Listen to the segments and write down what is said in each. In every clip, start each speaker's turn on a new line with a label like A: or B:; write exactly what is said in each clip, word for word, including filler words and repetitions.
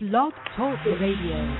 A: Blog Talk Radio.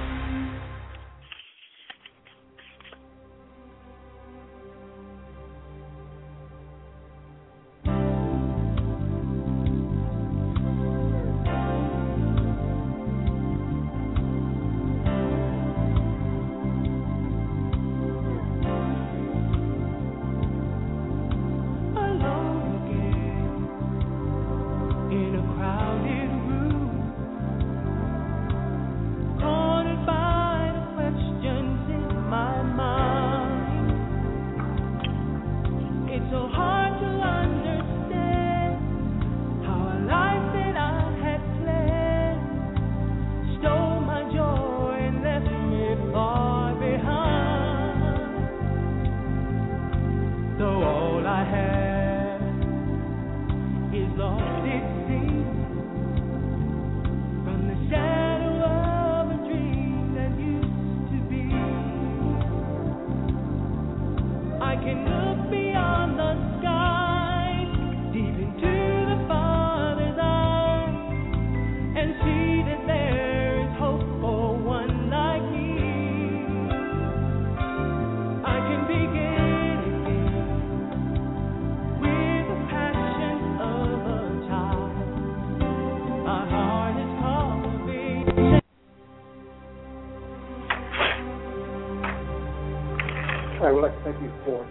B: I would like to thank you for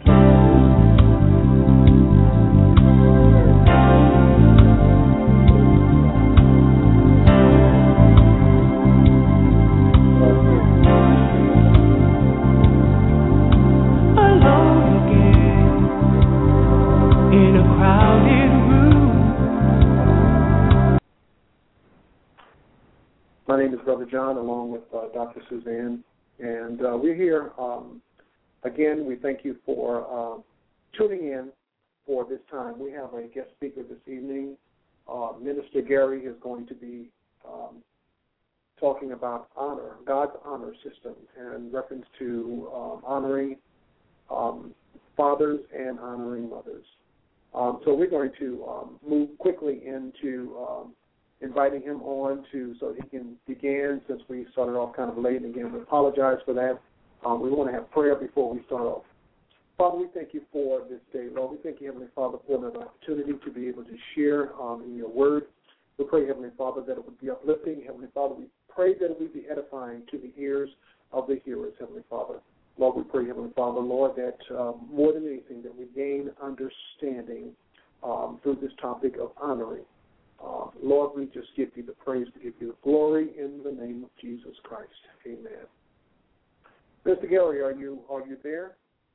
B: My name is Brother John, along with uh, Doctor Suzanne, and uh, we're here. Um, again, we thank you for uh, tuning in for this time. We have a guest speaker this evening. Uh, Minister Gary is going to be um, talking about honor, God's honor system, in reference to um, honoring um, fathers and honoring mothers. Um, so we're going to um, move quickly into um, inviting him on to so he can begin, since we started off kind of late. And again, we apologize for that. Um, we want to have prayer before we start off. Father, we thank you for this day. Lord, we thank you, Heavenly Father, for another opportunity to be able to share um, in your word. We pray, Heavenly Father, that it would be uplifting. Heavenly Father, we pray that it would be edifying to the ears of the hearers, Heavenly Father. Lord, we pray, Heavenly Father, Lord, that um, more than anything, that we gain understanding um, through this topic of honoring. Uh, Lord, we just give you the praise, we give you the glory in the name of Jesus Christ. Amen. Mister Gary, are you are you there?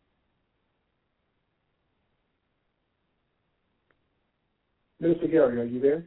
B: Mister Gary, are you there?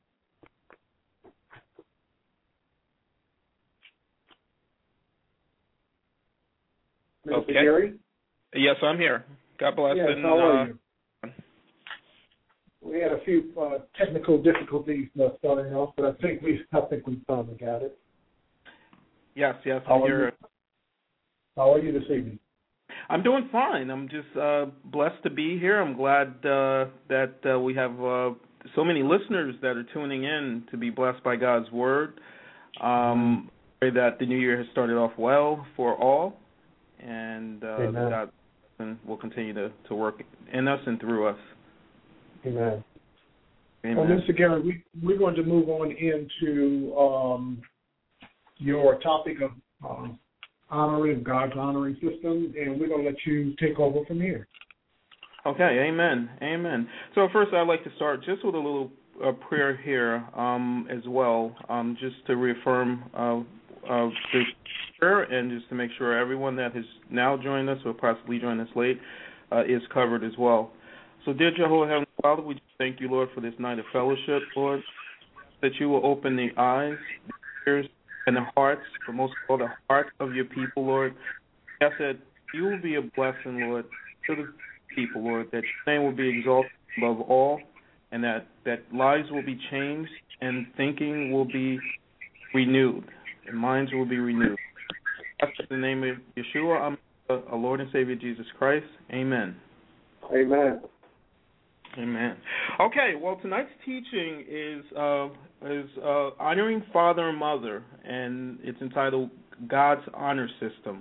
B: Mister
C: Okay.
B: Gary?
C: Yes, I'm here. God bless.
B: Yes,
C: and,
B: how are
C: uh,
B: you? We had a few uh, technical difficulties uh, starting off, but I think we I think we finally got it.
C: Yes, yes,
B: How
C: I'm
B: are
C: here.
B: you? How are you this evening?
C: I'm doing fine. I'm just uh, blessed to be here. I'm glad uh, that uh, we have uh, so many listeners that are tuning in to be blessed by God's word. Um, I pray that the new year has started off well for all, and uh, that God will continue to, to work in us and through us.
B: Amen.
C: Amen.
B: Well, Mister Gary, we, we're going to move on into um, your topic of um, honoring, God's honoring system, and we're going to let you take over from here.
C: Okay, amen, amen. So first I'd like to start just with a little uh, prayer here um, as well, um, just to reaffirm uh, uh, the prayer and just to make sure everyone that has now joined us or possibly joined us late uh, is covered as well. So dear Jehovah Heavenly Father, we just thank you, Lord, for this night of fellowship, Lord, that you will open the eyes, the ears, and the hearts, but most of all the hearts of your people, Lord. I ask that you will be a blessing, Lord, to the people, Lord, that your name will be exalted above all, and that, that lives will be changed and thinking will be renewed, and minds will be renewed. I ask in the name of Yeshua, our Lord and Savior Jesus Christ. Amen.
B: Amen.
C: Amen. Okay, well, tonight's teaching is uh, is uh, Honoring Father and Mother, and it's entitled God's Honor System.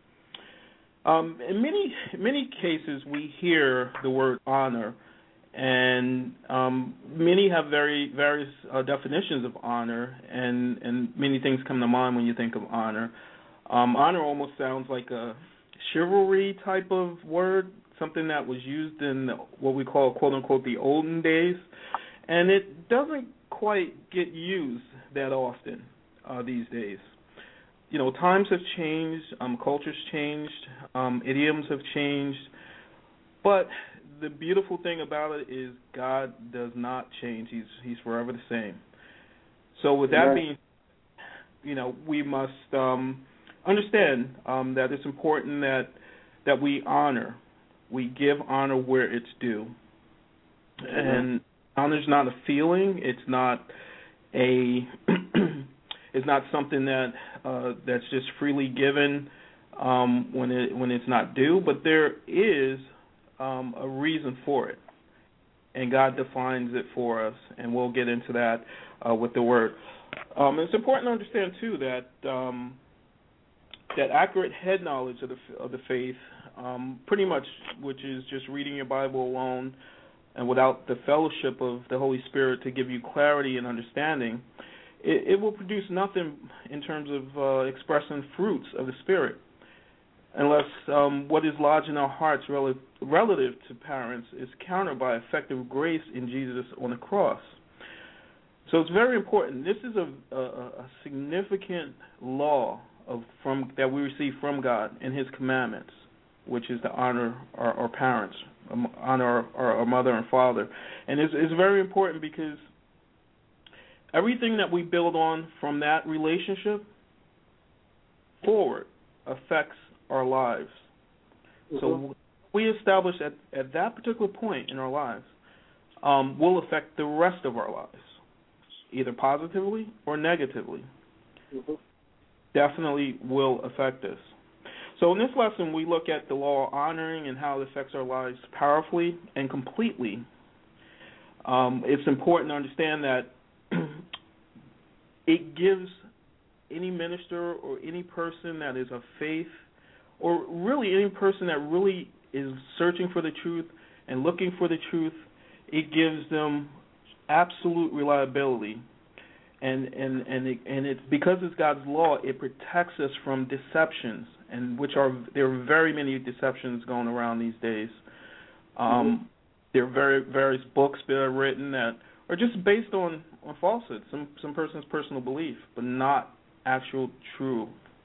C: Um, in many many cases, we hear the word honor, and um, many have very various uh, definitions of honor, and, and many things come to mind when you think of honor. Um, honor almost sounds like a chivalry type of word, something that was used in what we call, quote-unquote, the olden days, and it doesn't quite get used that often uh, these days. You know, times have changed, um, culture's changed, um, idioms have changed, but the beautiful thing about it is God does not change. He's He's forever the same. So with that being, you know, we must um, understand um, that it's important that that we honor, we give honor where it's due, mm-hmm. and honor is not a feeling. It's not a it's not something that uh, that's just freely given um, when it when it's not due. But there is um, a reason for it, and God defines it for us, and we'll get into that uh, with the word. Um, it's important to understand too that um, that accurate head knowledge of the of the faith, um, pretty much, which is just reading your Bible alone, and without the fellowship of the Holy Spirit to give you clarity and understanding, it, it will produce nothing in terms of uh, expressing fruits of the Spirit, unless um, what is lodged in our hearts relative, relative to parents is countered by effective grace in Jesus on the cross. So it's very important. This is a, a, a significant law of from that we receive from God in His commandments, which is to honor our, our parents, honor our, our, our mother and father. And it's, it's very important because everything that we build on from that relationship forward affects our lives. Mm-hmm. So we establish at, at that particular point in our lives um, will affect the rest of our lives, either positively or negatively. Mm-hmm. Definitely will affect us. So in this lesson, we look at the law of honoring and how it affects our lives powerfully and completely. Um, it's important to understand that it gives any minister or any person that is of faith, or really any person that really is searching for the truth and looking for the truth, it gives them absolute reliability. And and and it, and it's because it's God's law, it protects us from deceptions, and which are there are very many deceptions going around these days. Um, mm-hmm. There are very various books that are written that are just based on, on falsehood, some some person's personal belief, but not actual truth.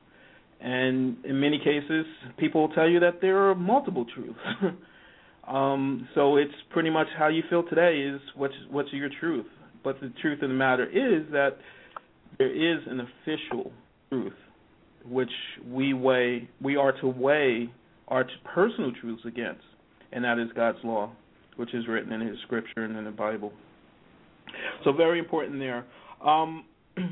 C: And in many cases, people will tell you that there are multiple truths. um, so it's pretty much how you feel today is what's what's your truth. But the truth of the matter is that there is an official truth, which we weigh, we are to weigh our personal truths against, and that is God's law, which is written in His Scripture and in the Bible. So very important there. Um,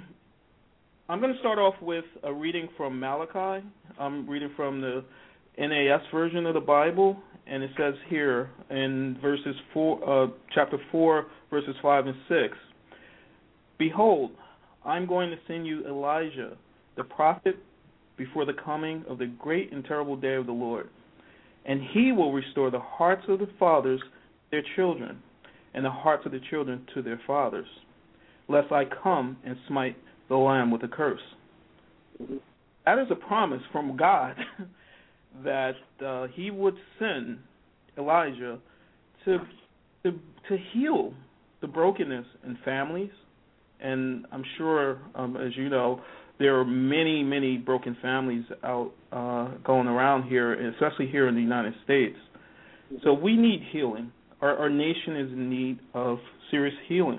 C: I'm going to start off with a reading from Malachi. I'm reading from the N A S version of the Bible, and it says here in verses four, uh, chapter four, verses five and six, "Behold, I'm going to send you Elijah, the prophet, before the coming of the great and terrible day of the Lord. And he will restore the hearts of the fathers to their children, and the hearts of the children to their fathers, lest I come and smite the land with a curse." That is a promise from God that uh, He would send Elijah to, to to heal the brokenness in families. And I'm sure, um, as you know, there are many, many broken families out uh, going around here, especially here in the United States. So we need healing. Our, our nation is in need of serious healing.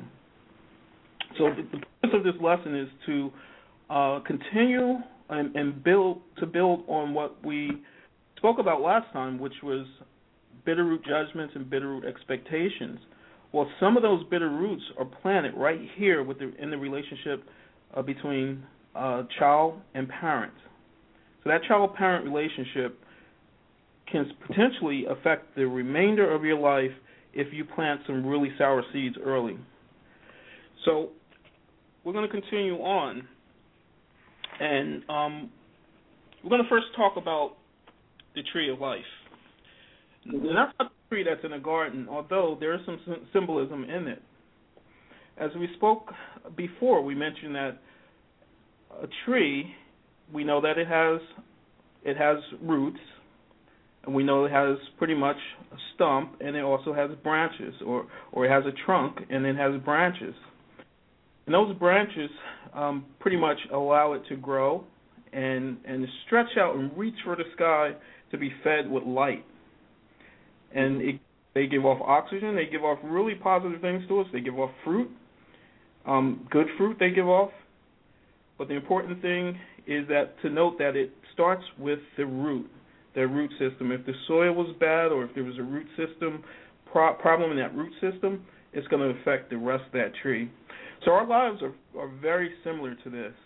C: So the, the purpose of this lesson is to uh, continue and, and build to build on what we spoke about last time, which was bitter root judgments and bitter root expectations. Well, some of those bitter roots are planted right here with the, in the relationship uh, between uh, child and parent. So that child-parent relationship can potentially affect the remainder of your life if you plant some really sour seeds early. So we're going to continue on, and um, we're going to first talk about the tree of life. Mm-hmm. And that's not the tree that's in a garden, although there is some symbolism in it. As we spoke before, we mentioned that a tree, we know that it has it has roots, and we know it has pretty much a stump, and it also has branches, or, or it has a trunk, and it has branches. And those branches um, pretty much allow it to grow and, and stretch out and reach for the sky to be fed with light. And it, they give off oxygen, they give off really positive things to us, they give off fruit, um, good fruit they give off. But the important thing is that to note that it starts with the root, the root system. If the soil was bad, or if there was a root system pro- problem in that root system, it's going to affect the rest of that tree. So our lives are, are very similar to this.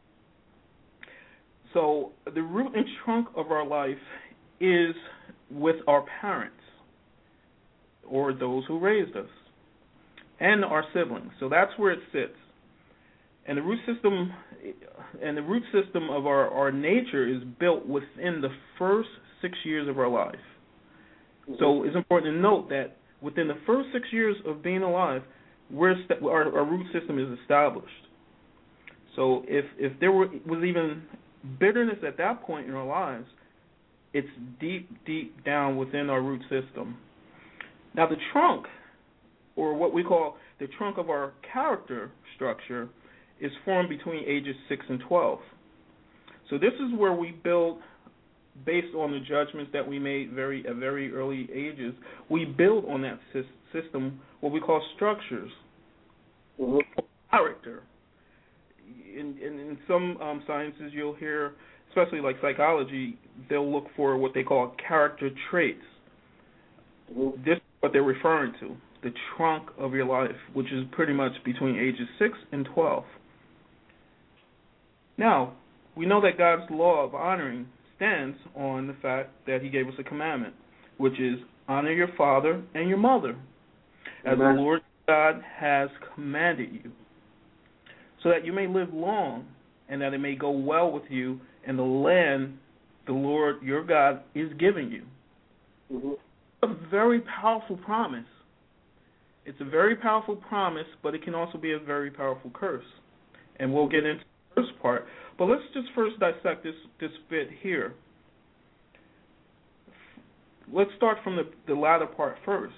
C: So the root and trunk of our life is with our parents, or those who raised us, and our siblings. So that's where it sits. And the root system, and the root system of our, our nature is built within the first six years of our life. So it's important to note that within the first six years of being alive, we're st- our, our root system is established. So if if there were, was even bitterness at that point in our lives, it's deep, deep down within our root system. Now the trunk, or what we call the trunk of our character structure, is formed between ages six and twelve. So this is where we build, based on the judgments that we made very at very early ages, we build on that system what we call structures, mm-hmm. character. In, in, in some um, sciences you'll hear, especially like psychology, they'll look for what they call character traits. Mm-hmm. This is what they're referring to, the trunk of your life, which is pretty much between ages six and twelve. Now, we know that God's law of honoring stands on the fact that he gave us a commandment, which is honor your father and your mother, as Amen. The Lord God has commanded you, so that you may live long and that it may go well with you in the land the Lord your God is giving you. Mm-hmm. A very powerful promise. It's a very powerful promise, but it can also be a very powerful curse. And we'll get into the first part. But let's just first dissect this, this bit here. Let's start from the, the latter part first.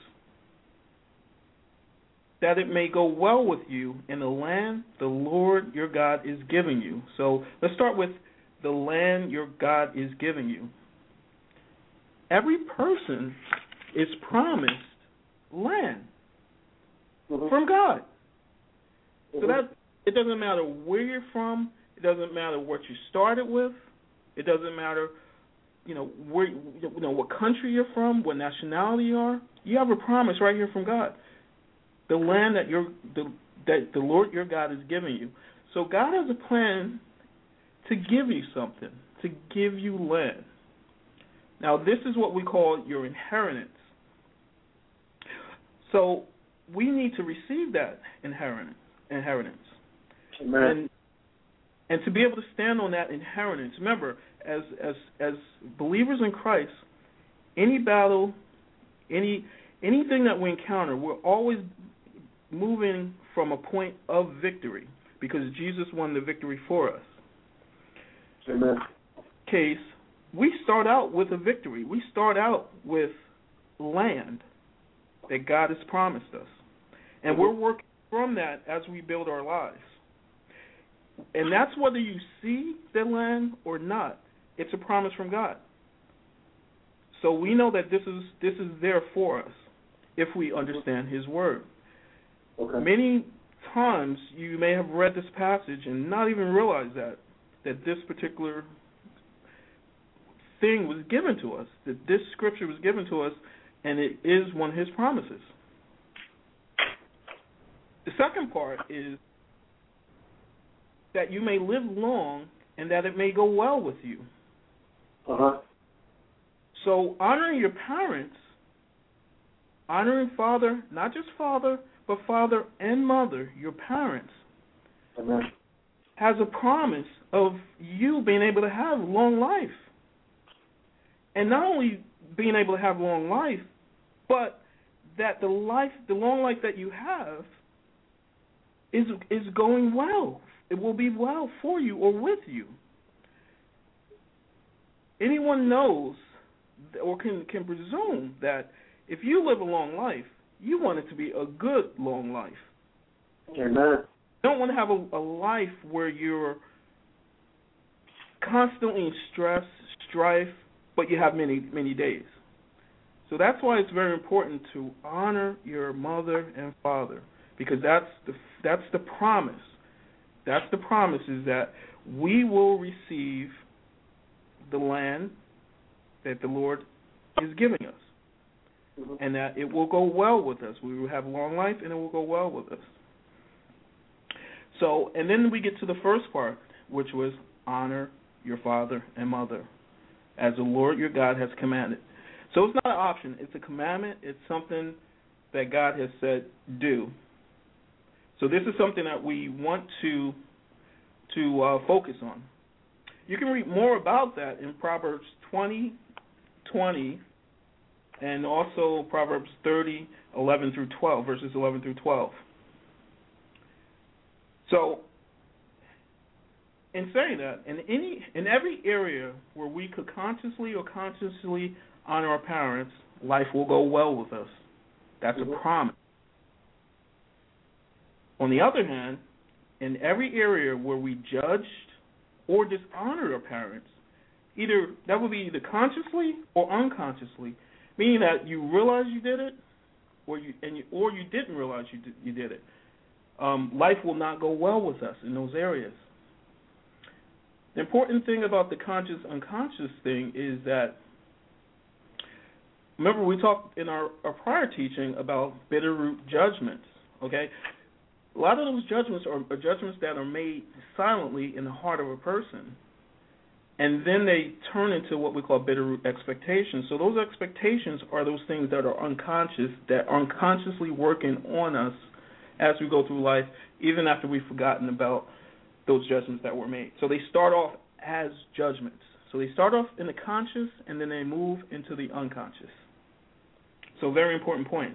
C: That it may go well with you in the land the Lord your God is giving you. So let's start with the land your God is giving you. Every person is promised land mm-hmm. from God. Mm-hmm. So that it doesn't matter where you're from. It doesn't matter what you started with. It doesn't matter, you know, where, you know, what country you're from, what nationality you are. You have a promise right here from God. The land that you're, the, that the Lord your God is giving you. So God has a plan to give you something, to give you land. Now, this is what we call your inheritance. So we need to receive that inheritance. Inheritance.
B: Amen.
C: And, and to be able to stand on that inheritance. Remember, as as as believers in Christ, any battle, any anything that we encounter, we're always moving from a point of victory because Jesus won the victory for us.
B: Amen.
C: Case, we start out with a victory. We start out with land that God has promised us. And we're working from that as we build our lives. And that's whether you see the land or not. It's a promise from God. So we know that this is this is there for us if we understand his word.
B: Okay.
C: Many times you may have read this passage and not even realize that, that this particular thing was given to us, that this scripture was given to us, and it is one of his promises. The second part is that you may live long and that it may go well with you.
B: Uh-huh.
C: So honoring your parents, honoring father, not just father, but father and mother, your parents,
B: Amen.
C: has a promise of you being able to have long life. And not only being able to have long life, but that the life, the long life that you have is is going well. It will be well for you or with you. Anyone knows or can, can presume that if you live a long life, you want it to be a good long life.
B: Amen.
C: You don't want to have a, a life where you're constantly in stress, strife, but you have many, many days. So that's why it's very important to honor your mother and father, because that's the that's the promise. That's the promise is that we will receive the land that the Lord is giving us, mm-hmm. and that it will go well with us. We will have long life, and it will go well with us. So, and then we get to the first part, which was honor your father and mother, as the Lord your God has commanded. So it's not an option. It's a commandment. It's something that God has said do. So this is something that we want to to uh, focus on. You can read more about that in Proverbs twenty, twenty, and also Proverbs thirty, eleven through twelve, verses eleven through twelve. So, in saying that, in any in every area where we could consciously or consciously honor our parents, life will go well with us. That's mm-hmm. a promise. On the other hand, in every area where we judged or dishonored our parents, either that would be either consciously or unconsciously, meaning that you realize you did it, or you and you, or you didn't realize you did, you did it. Um, life will not go well with us in those areas. The important thing about the conscious-unconscious thing is that, remember we talked in our, our prior teaching about bitter root judgments, okay? A lot of those judgments are, are judgments that are made silently in the heart of a person, and then they turn into what we call bitter root expectations. So those expectations are those things that are unconscious, that are unconsciously working on us as we go through life, even after we've forgotten about those judgments that were made. So they start off as judgments. So they start off in the conscious, and then they move into the unconscious. So very important points.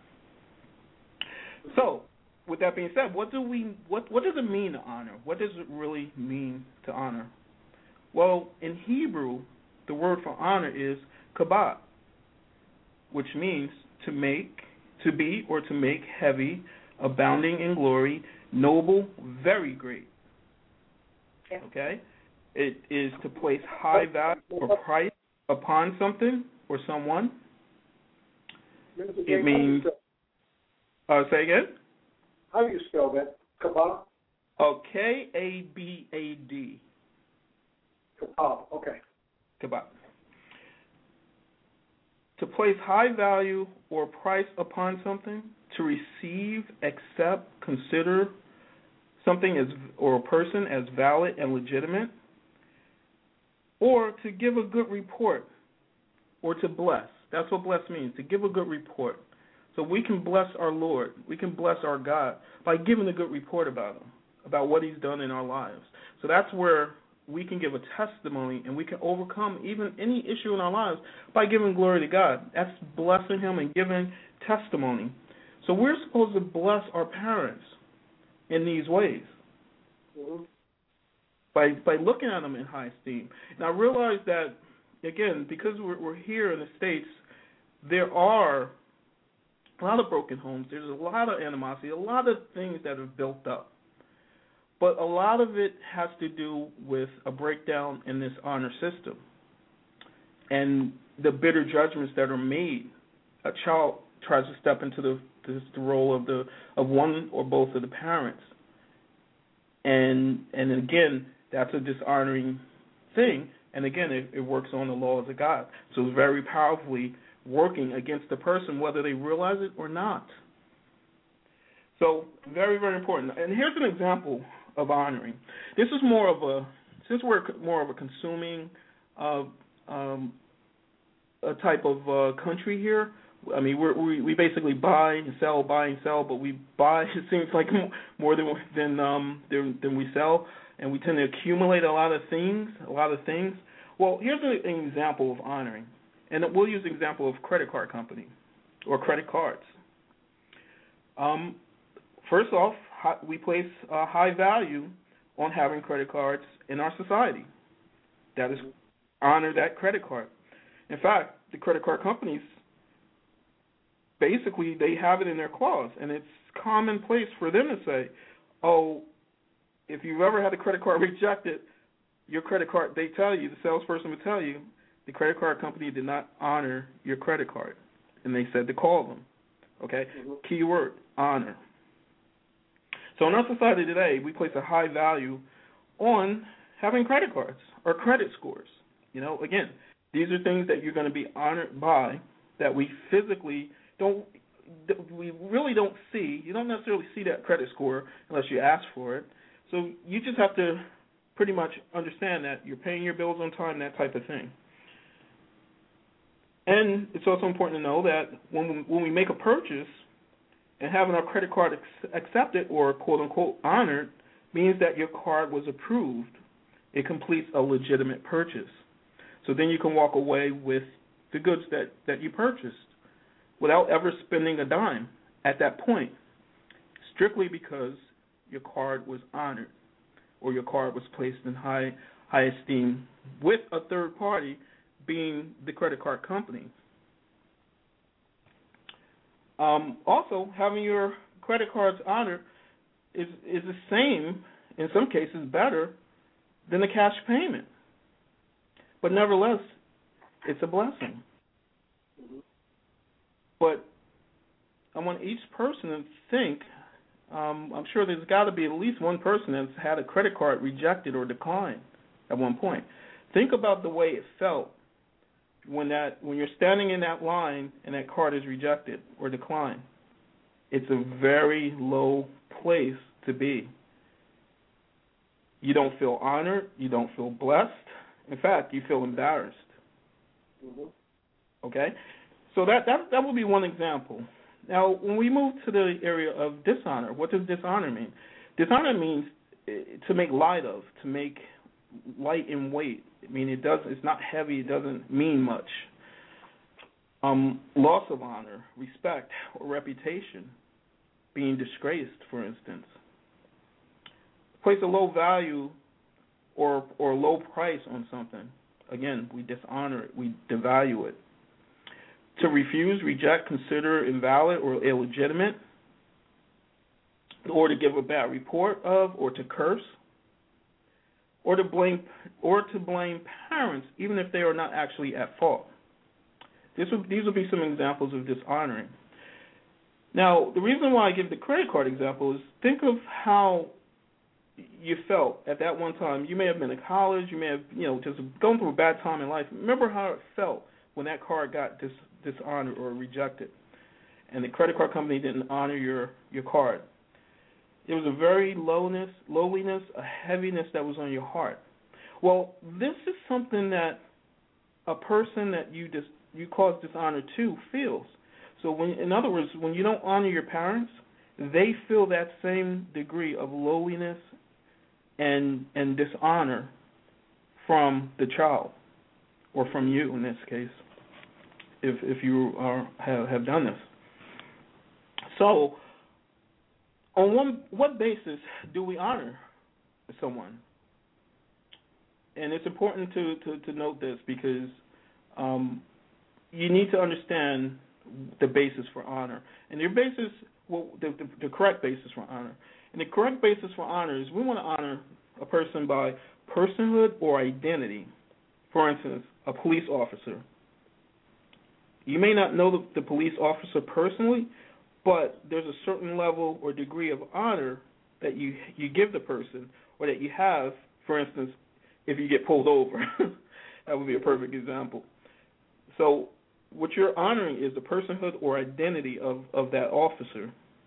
C: So, with that being said, what do we what what does it mean to honor? What does it really mean to honor? Well, in Hebrew, the word for honor is kabod, which means to make, to be, or to make heavy, abounding in glory, noble, very great. Okay? It is to place high value or price upon something or someone. It means, uh, say again?
B: How do you spell that? Kabod?
C: Oh, K A B A D.
B: Kabod, okay.
C: Kabod. To place high value or price upon something, to receive, accept, consider something as or a person as valid and legitimate, or to give a good report, or to bless. That's what bless means, to give a good report. So we can bless our Lord, we can bless our God by giving a good report about Him, about what He's done in our lives. So that's where we can give a testimony, and we can overcome even any issue in our lives by giving glory to God. That's blessing Him and giving testimony. So we're supposed to bless our parents in these ways, mm-hmm. by by looking at them in high esteem. Now realize that, again, because we're, we're here in the States, there are a lot of broken homes. There's a lot of animosity, a lot of things that are built up. But a lot of it has to do with a breakdown in this honor system and the bitter judgments that are made. A child tries to step into the, the, the role of the of one or both of the parents, and and again, that's a dishonoring thing. And again, it, it works on the laws of God. So it's very powerfully working against the person, whether they realize it or not. So very, very important. And here's an example of honoring. This is more of a, since we're more of a consuming uh, um, a type of uh, country here, I mean, we're, we we basically buy and sell, buy and sell, but we buy, it seems like, more than than um than, than we sell, and we tend to accumulate a lot of things, a lot of things. Well, here's an example of honoring, and we'll use the example of credit card company or credit cards. Um, first off, we place a high value on having credit cards in our society. That is, honor that credit card. In fact, the credit card companies, basically, they have it in their clause, and it's commonplace for them to say, oh, if you've ever had a credit card rejected, your credit card, they tell you, the salesperson will tell you, the credit card company did not honor your credit card, and they said to call them. Okay? Mm-hmm. Key word, honor. So in our society today, we place a high value on having credit cards or credit scores. You know, again, these are things that you're going to be honored by that we physically don't, we really don't see. You don't necessarily see that credit score unless you ask for it. So you just have to pretty much understand that you're paying your bills on time, that type of thing. And it's also important to know that when we, when we make a purchase and having our credit card ex- accepted or quote-unquote honored means that your card was approved. It completes a legitimate purchase. So then you can walk away with the goods that, that you purchased without ever spending a dime at that point, strictly because your card was honored or your card was placed in high high esteem with a third party being the credit card company. Um, also, having your credit cards honored is is the same, in some cases better, than a cash payment. But nevertheless, it's a blessing. But I want each person to think, um, I'm sure there's got to be at least one person that's had a credit card rejected or declined at one point. Think about the way it felt when that when you're standing in that line and that card is rejected or declined. It's a very low place to be. You don't feel honored. You don't feel blessed. In fact, you feel embarrassed. Mm-hmm. Okay? So that, that that would be one example. Now, when we move to the area of dishonor, what does dishonor mean? Dishonor means to make light of, to make light in weight. I mean, it does. It's not heavy. It doesn't mean much. Um, loss of honor, respect, or reputation, being disgraced, for instance. Place a low value or or low price on something. Again, we dishonor it. We devalue it. To refuse, reject, consider invalid or illegitimate, or to give a bad report of, or to curse, or to blame, or to blame parents, even if they are not actually at fault. This would, these would be some examples of dishonoring. Now, the reason why I give the credit card example is think of how you felt at that one time. You may have been in college. You may have, you know, just going through a bad time in life. Remember how it felt when that card got dis, dishonored or rejected, and the credit card company didn't honor your, your card. There was a very lowness, lowliness, a heaviness that was on your heart. Well, this is something that a person that you dis, you cause dishonor to feels. So, when, in other words, when you don't honor your parents, they feel that same degree of lowliness and and dishonor from the child, or from you in this case, if if you are have, have done this. So, on one, what basis do we honor someone? And it's important to, to, to note this because um, you need to understand the basis for honor. And your basis, well, the, the, the correct basis for honor. And the correct basis for honor is we want to honor a person by personhood or identity. For instance, a police officer. You may not know the, the police officer personally, but there's a certain level or degree of honor that you you give the person, or that you have. For instance, if you get pulled over, that would be a perfect example. So what you're honoring is the personhood or identity of, of that officer.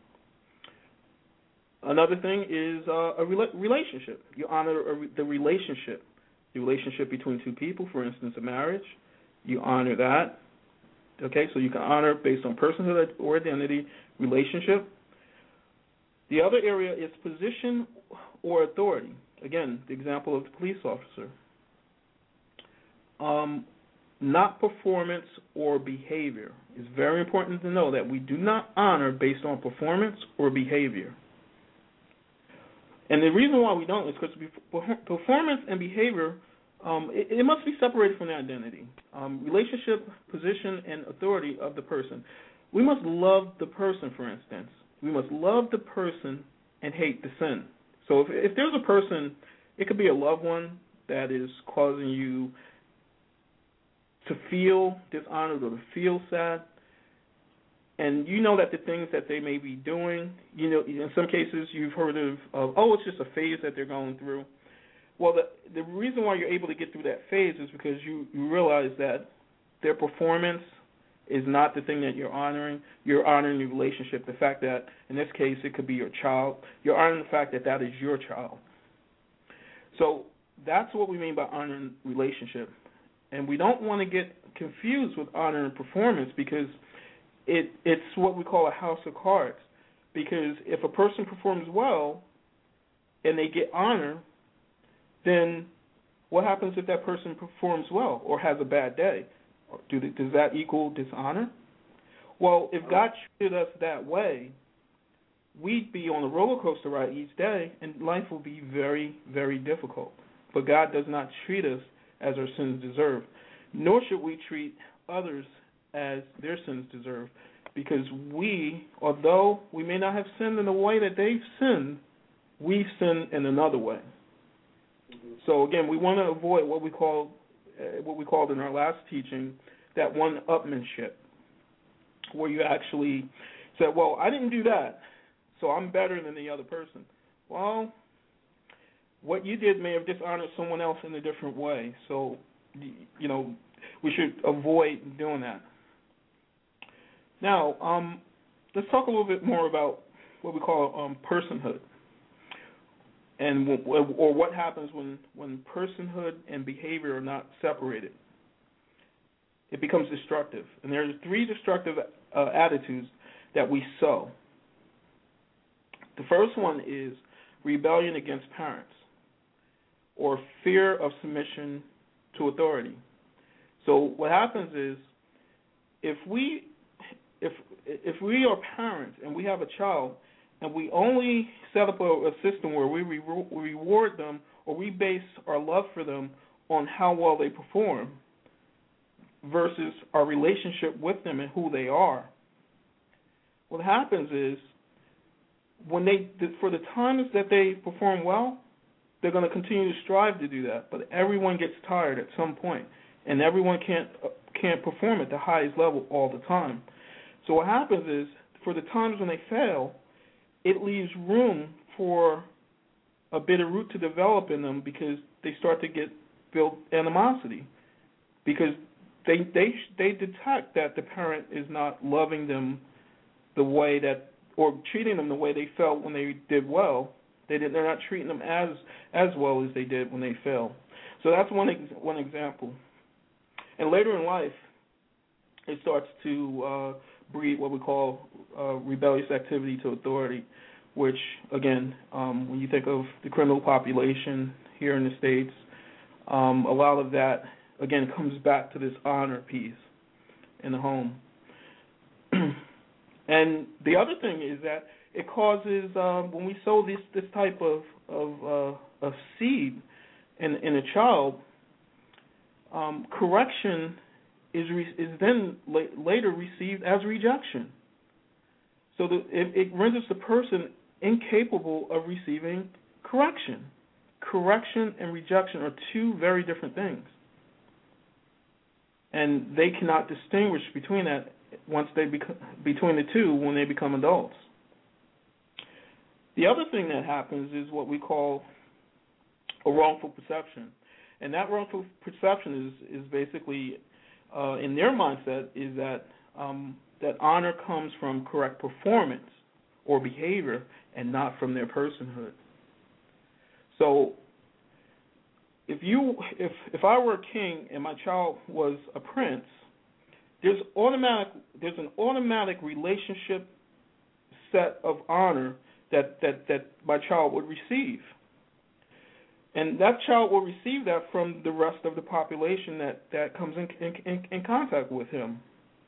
C: Another thing is uh, a rela- relationship. You honor a re- the relationship, the relationship between two people, for instance, a marriage. You honor that. Okay, so you can honor based on personhood or identity, relationship. The other area is position or authority. Again, the example of the police officer. Um, not performance or behavior. It's very important to know that we do not honor based on performance or behavior. And the reason why we don't is because performance and behavior, um, it, it must be separated from the identity. Um, relationship, position, and authority of the person. We must love the person, for instance. We must love the person and hate the sin. So if, if there's a person, it could be a loved one that is causing you to feel dishonored or to feel sad, and you know that the things that they may be doing, you know, in some cases you've heard of, of oh, it's just a phase that they're going through. Well, the the reason why you're able to get through that phase is because you, you realize that their performance is not the thing that you're honoring. You're honoring the relationship, the fact that, in this case, it could be your child. You're honoring the fact that that is your child. So that's what we mean by honoring relationship. And we don't want to get confused with honor and performance, because it it's what we call a house of cards. Because if a person performs well and they get honor, then what happens if that person performs well or has a bad day? Do they, does that equal dishonor? Well, if God treated us that way, we'd be on a roller coaster ride each day, and life will be very, very difficult. But God does not treat us as our sins deserve, nor should we treat others as their sins deserve, because we, although we may not have sinned in the way that they've sinned, we've sinned in another way. Mm-hmm. So again, we want to avoid what we call, uh, what we called in our last teaching, that one-upmanship, where you actually said, well, I didn't do that, so I'm better than the other person. Well, what you did may have dishonored someone else in a different way. So, you know, we should avoid doing that. Now, um, let's talk a little bit more about what we call um, personhood, and or what happens when, when personhood and behavior are not separated. It becomes destructive. And there are three destructive uh, attitudes that we sow. The first one is rebellion against parents, or fear of submission to authority. So what happens is, if we if if we are parents and we have a child, and we only set up a, a system where we re- reward them, or we base our love for them on how well they perform versus our relationship with them and who they are, what happens is, when they for the times that they perform well, they're going to continue to strive to do that. But everyone gets tired at some point, and everyone can't can't perform at the highest level all the time. So what happens is, for the times when they fail, it leaves room for a bitter root to develop in them, because they start to get build animosity, because they they they detect that the parent is not loving them the way that, or treating them the way they felt when they did well. They did, they're not treating them as as well as they did when they failed. So that's one ex, one example. And later in life, it starts to uh, breed what we call uh, rebellious activity to authority, which, again, um, when you think of the criminal population here in the States, um, a lot of that, again, comes back to this honor piece in the home. And the other thing is that it causes, um, when we sow this this type of of, uh, of seed in in a child, um, correction is re- is then la- later received as rejection. So the, it, it renders the person incapable of receiving correction. Correction and rejection are two very different things, and they cannot distinguish between that once they become between the two when they become adults. The other thing that happens is what we call a wrongful perception, and that wrongful perception is is basically, uh, in their mindset, is that um, that honor comes from correct performance or behavior and not from their personhood. So, if you if if I were a king and my child was a prince, there's automatic there's an automatic relationship set of honor that, that, that my child would receive. And that child will receive that from the rest of the population that, that comes in, in, in contact with him.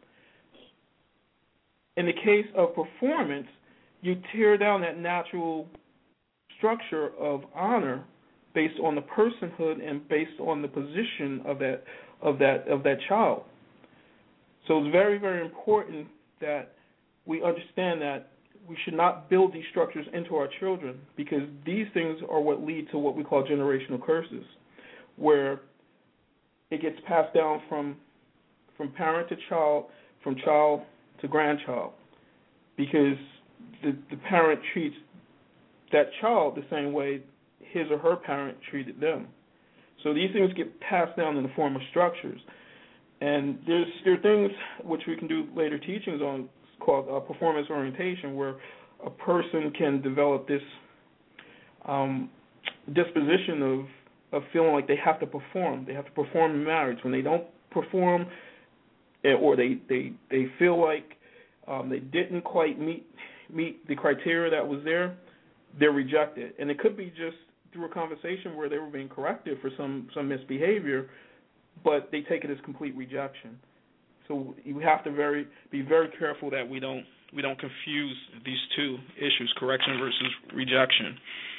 C: In the case of performance, you tear down that natural structure of honor based on the personhood and based on the position of that of that of that child. So it's very, very important that we understand that we should not build these structures into our children, because these things are what lead to what we call generational curses, where it gets passed down from from parent to child, from child to grandchild, because the, the parent treats that child the same way his or her parent treated them. So these things get passed down in the form of structures. And there's there are things which we can do later teachings on called uh, performance orientation, where a person can develop this um, disposition of of feeling like they have to perform. They have to perform in marriage. When they don't perform, or they they, they feel like um, they didn't quite meet meet the criteria that was there, they're rejected. And it could be just through a conversation where they were being corrected for some, some misbehavior, but they take it as complete rejection. So we have to very be very careful that we don't we don't confuse these two issues, correction versus rejection.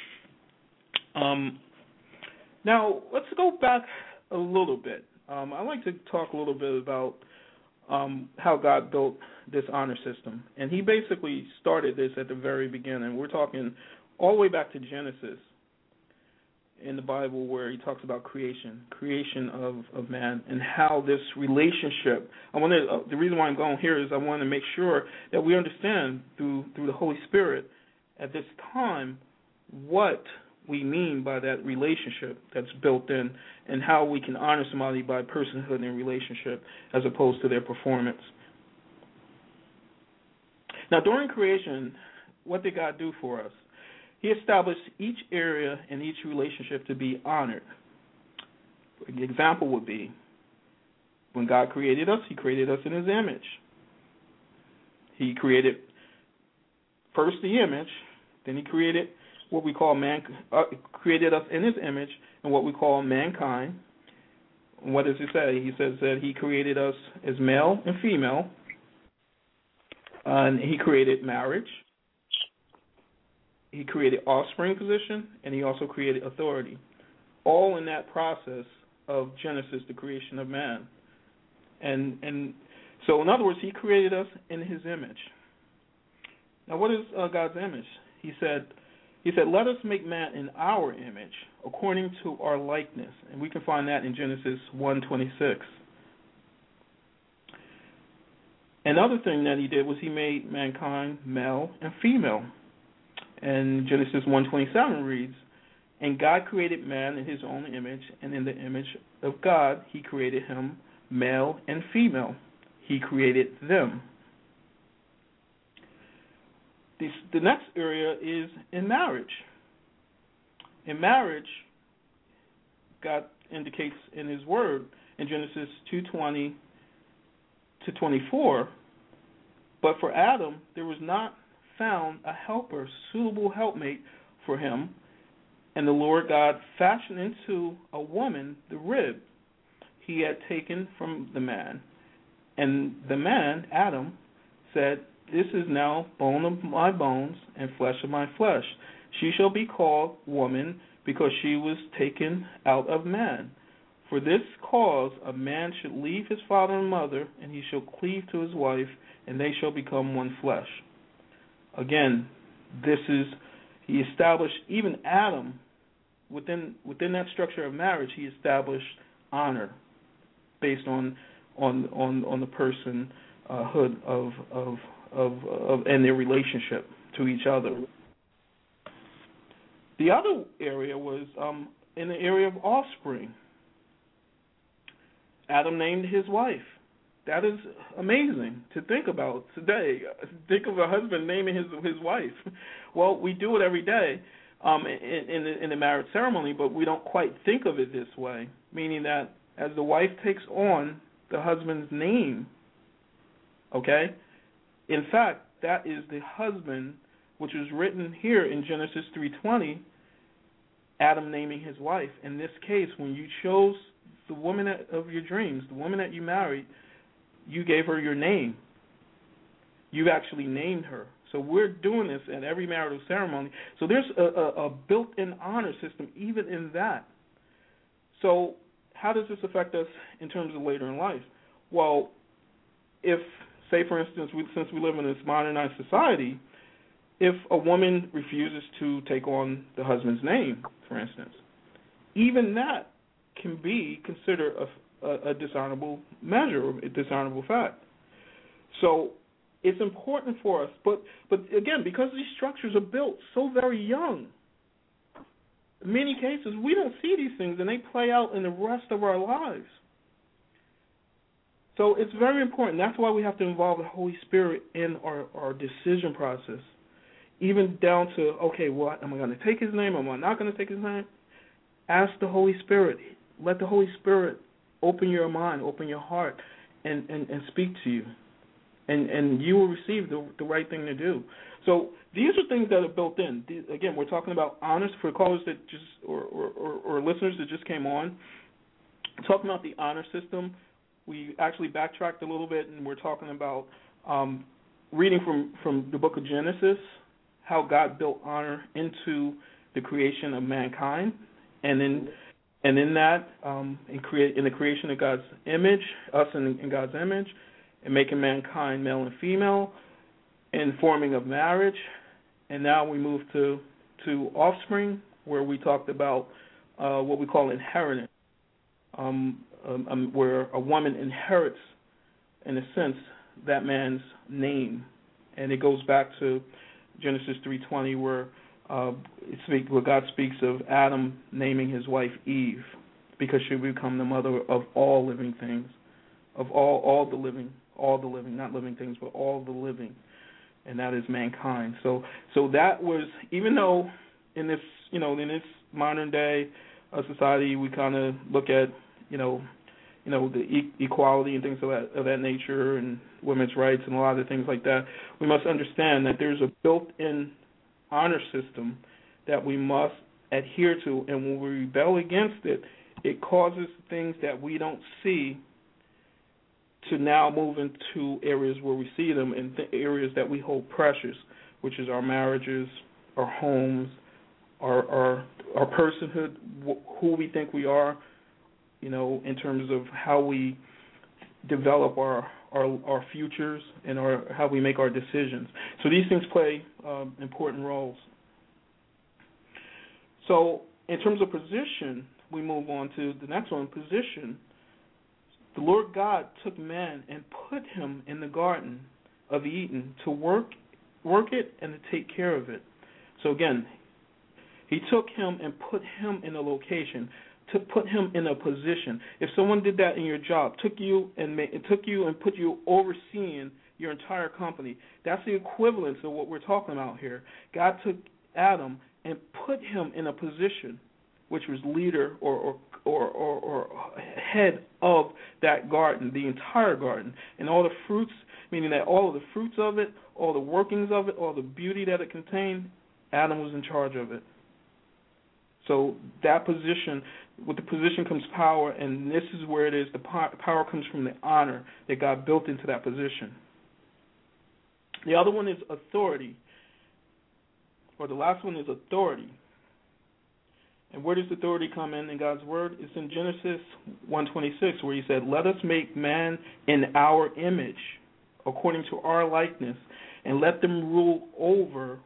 C: Um, now let's go back a little bit. Um, I'd like to talk a little bit about um, how God built this honor system, and He basically started this at the very beginning. We're talking all the way back to Genesis in the Bible, where He talks about creation, creation of, of man, and how this relationship. I want to. Uh, the reason why I'm going here is I want to make sure that we understand through through the Holy Spirit at this time what we mean by that relationship that's built in, and how we can honor somebody by personhood and relationship as opposed to their performance. Now, during creation, what did God do for us? He established each area and each relationship to be honored. An example would be when God created us, He created us in His image. He created first the image, then He created what we call man, uh, created us in His image and what we call mankind. And what does He say? He says that He created us as male and female, uh, and He created marriage. He created offspring position, and He also created authority, all in that process of Genesis, the creation of man. And and so, in other words, He created us in His image. Now, what is uh, God's image? He said, He said, "Let us make man in our image, according to our likeness," and we can find that in Genesis one twenty-six. Another thing that He did was He made mankind male and female. And Genesis one twenty-seven reads, "And God created man in His own image, and in the image of God He created him, male and female. He created them." This, the next area is in marriage. In marriage, God indicates in His Word in Genesis two twenty to twenty-four, "But for Adam there was not found a helper, suitable helpmate for him. And the Lord God fashioned into a woman the rib He had taken from the man. And the man, Adam, said, This is now bone of my bones and flesh of my flesh. She shall be called woman, because she was taken out of man. For this cause a man should leave his father and mother, and he shall cleave to his wife, and they shall become one flesh." Again, this is, He established, even Adam, within within that structure of marriage, He established honor based on on on, on the personhood uh, of, of of of and their relationship to each other. The other area was um, in the area of offspring. Adam named his wife. That is amazing to think about today. Think of a husband naming his his wife. Well, we do it every day um, in, in, the, in the marriage ceremony, but we don't quite think of it this way, meaning that as the wife takes on the husband's name, Okay? In fact, that is the husband, which is written here in Genesis three twenty, Adam naming his wife. In this case, when you chose the woman of your dreams, the woman that you married, you gave her your name. You actually named her. So we're doing this at every marital ceremony. So there's a, a, a built-in honor system even in that. So how does this affect us in terms of later in life? Well, if, say, for instance, we, since we live in this modernized society, if a woman refuses to take on the husband's name, for instance, even that can be considered a, a, a dishonorable measure, a dishonorable fact. So it's important for us, but but again, because these structures are built so very young, in many cases we don't see these things, and they play out in the rest of our lives. So it's very important. That's why we have to involve the Holy Spirit in our, our decision process, even down to, okay, what am I going to take his name? Am I not going to take his name? Ask the Holy Spirit. Let the Holy Spirit open your mind, open your heart, and, and, and speak to you. And and you will receive the the right thing to do. So these are things that are built in. These, again, we're talking about honors for callers that just or, or, or, or listeners that just came on. Talking about the honor system, we actually backtracked a little bit, and we're talking about um, reading from, from the book of Genesis, how God built honor into the creation of mankind, and in and in that, um, in create in the creation of God's image, us in, in God's image, and making mankind male and female, and forming of marriage. And now we move to to offspring, where we talked about uh, what we call inheritance, um, um, where a woman inherits, in a sense, that man's name. And it goes back to Genesis three twenty, where uh, it speak, where God speaks of Adam naming his wife Eve, because she will become the mother of all living things, of all all the living. all the living, not living things, but all the living, and that is mankind. So, so that was, even though in this, you know, in this modern day uh, society, we kind of look at, you know, you know, the e- equality and things of that of that nature, and women's rights and a lot of things like that. We must understand that there's a built-in honor system that we must adhere to, and when we rebel against it, it causes things that we don't see to now move into areas where we see them, and th- areas that we hold precious, which is our marriages, our homes, our our, our personhood, wh- who we think we are, you know, in terms of how we develop our our, our futures and our how we make our decisions. So these things play um, important roles. So in terms of position, we move on to the next one, position. The Lord God took man and put him in the Garden of Eden to work work it and to take care of it. So again, he took him and put him in a location, to put him in a position. If someone did that in your job, took you and ma- it took you and put you overseeing your entire company, that's the equivalence of what we're talking about here. God took Adam and put him in a position, which was leader or, or Or, or, or head of that garden, the entire garden, and all the fruits, meaning that all of the fruits of it, all the workings of it, all the beauty that it contained, Adam was in charge of it. So that position, with the position comes power, and this is where it is. The power comes from the honor that God built into that position. The other one is authority, or the last one is authority. And where does authority come in in God's word? It's in Genesis one twenty-six, where he said, let us make man in our image, according to our likeness, and let them rule over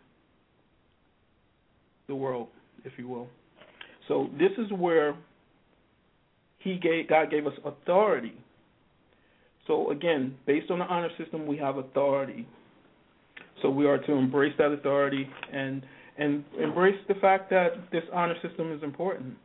C: the world, if you will. So this is where he gave, God gave us authority. So again, based on the honor system, we have authority. So we are to embrace that authority and and embrace the fact that this honor system is important.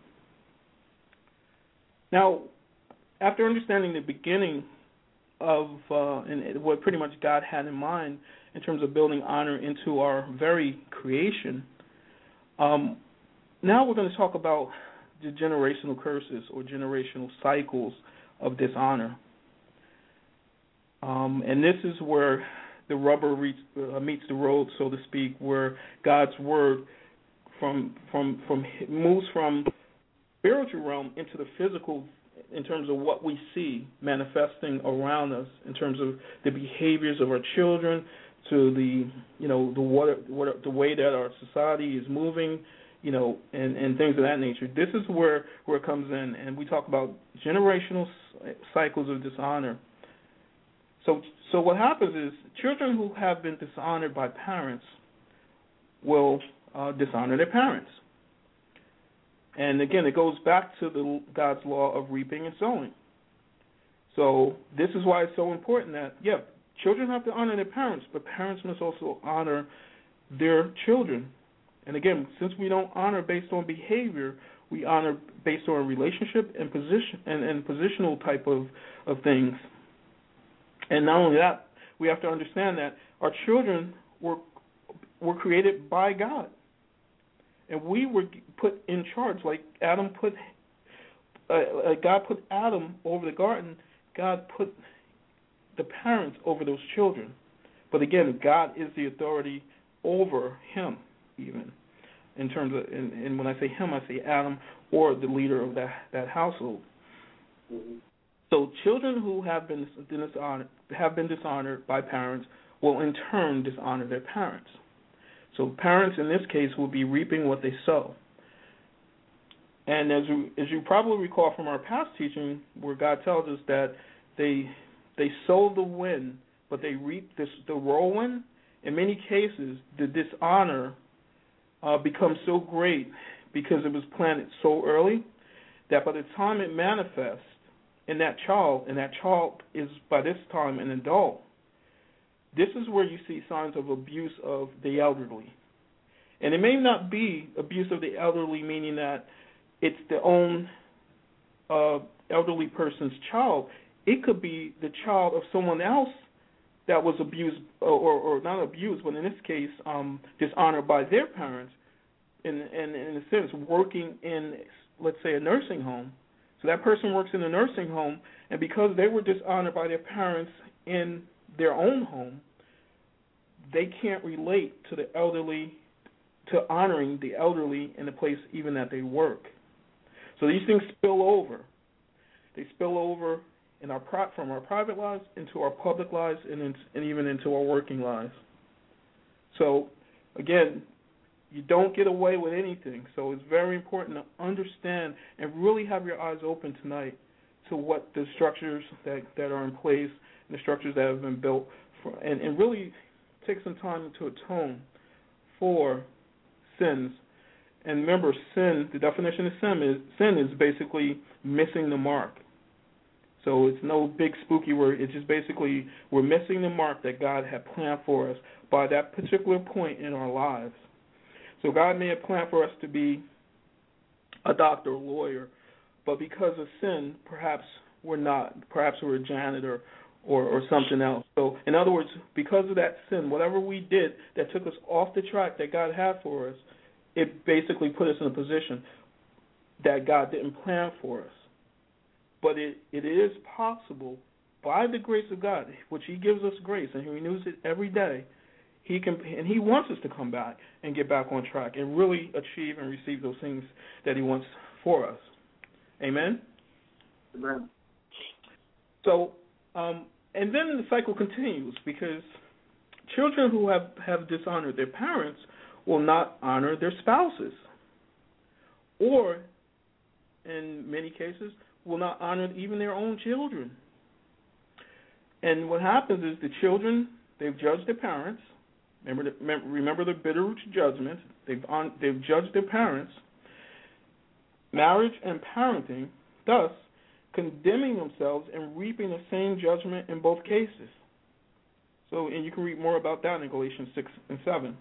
C: Now, after understanding the beginning of uh, and what pretty much God had in mind in terms of building honor into our very creation, um, now we're going to talk about the generational curses or generational cycles of dishonor. Um, and this is where the rubber reach, uh, meets the road, so to speak, where God's word from from from moves from spiritual realm into the physical, in terms of what we see manifesting around us, in terms of the behaviors of our children, to the you know the what, what the way that our society is moving, you know, and, and things of that nature. This is where where it comes in, and we talk about generational cycles of dishonor. So, so what happens is children who have been dishonored by parents will uh, dishonor their parents. And again, it goes back to the God's law of reaping and sowing. So this is why it's so important that, yeah, children have to honor their parents, but parents must also honor their children. And again, since we don't honor based on behavior, we honor based on relationship and position and, and positional type of, of things. And not only that, we have to understand that our children were were created by God, and we were put in charge. Like Adam put, uh, God put Adam over the garden. God put the parents over those children. But again, God is the authority over him, even in terms of. And, and when I say him, I say Adam or the leader of that that household. Mm-hmm. So children who have been dishonored, have been dishonored by parents will in turn dishonor their parents. So parents in this case will be reaping what they sow. And as you, as you probably recall from our past teaching, where God tells us that they they sow the wind, but they reap this, the whirlwind, in many cases the dishonor uh, becomes so great because it was planted so early that by the time it manifests in that child, and that child is by this time an adult, this is where you see signs of abuse of the elderly. And it may not be abuse of the elderly, meaning that it's the own uh, elderly person's child. It could be the child of someone else that was abused, or, or not abused, but in this case, um, dishonored by their parents, in, in, in a sense, working in, let's say, a nursing home. So that person works in a nursing home, and because they were dishonored by their parents in their own home, they can't relate to the elderly, to honoring the elderly in the place even that they work. So these things spill over. They spill over in our from our private lives into our public lives and, in, and even into our working lives. So, again, you don't get away with anything. So it's very important to understand and really have your eyes open tonight to what the structures that, that are in place and the structures that have been built for, and, and really take some time to atone for sins. And remember, sin, the definition of sin is sin is basically missing the mark. So it's no big spooky word. It's just basically we're missing the mark that God had planned for us by that particular point in our lives. So God may have planned for us to be a doctor, a lawyer, but because of sin, perhaps we're not. Perhaps we're a janitor or, or something else. So in other words, because of that sin, whatever we did that took us off the track that God had for us, it basically put us in a position that God didn't plan for us. But it, it is possible, by the grace of God, which He gives us grace and He renews it every day, He can, and He wants us to come back and get back on track and really achieve and receive those things that He wants for us. Amen?
B: Amen.
C: So, um, and then the cycle continues because children who have, have dishonored their parents will not honor their spouses, or in many cases will not honor even their own children. And what happens is the children, they've judged their parents. Remember the, remember the bitter root of judgment. They've, on, they've judged their parents. Marriage and parenting, thus condemning themselves and reaping the same judgment in both cases. So, and you can read more about that in Galatians six and seven.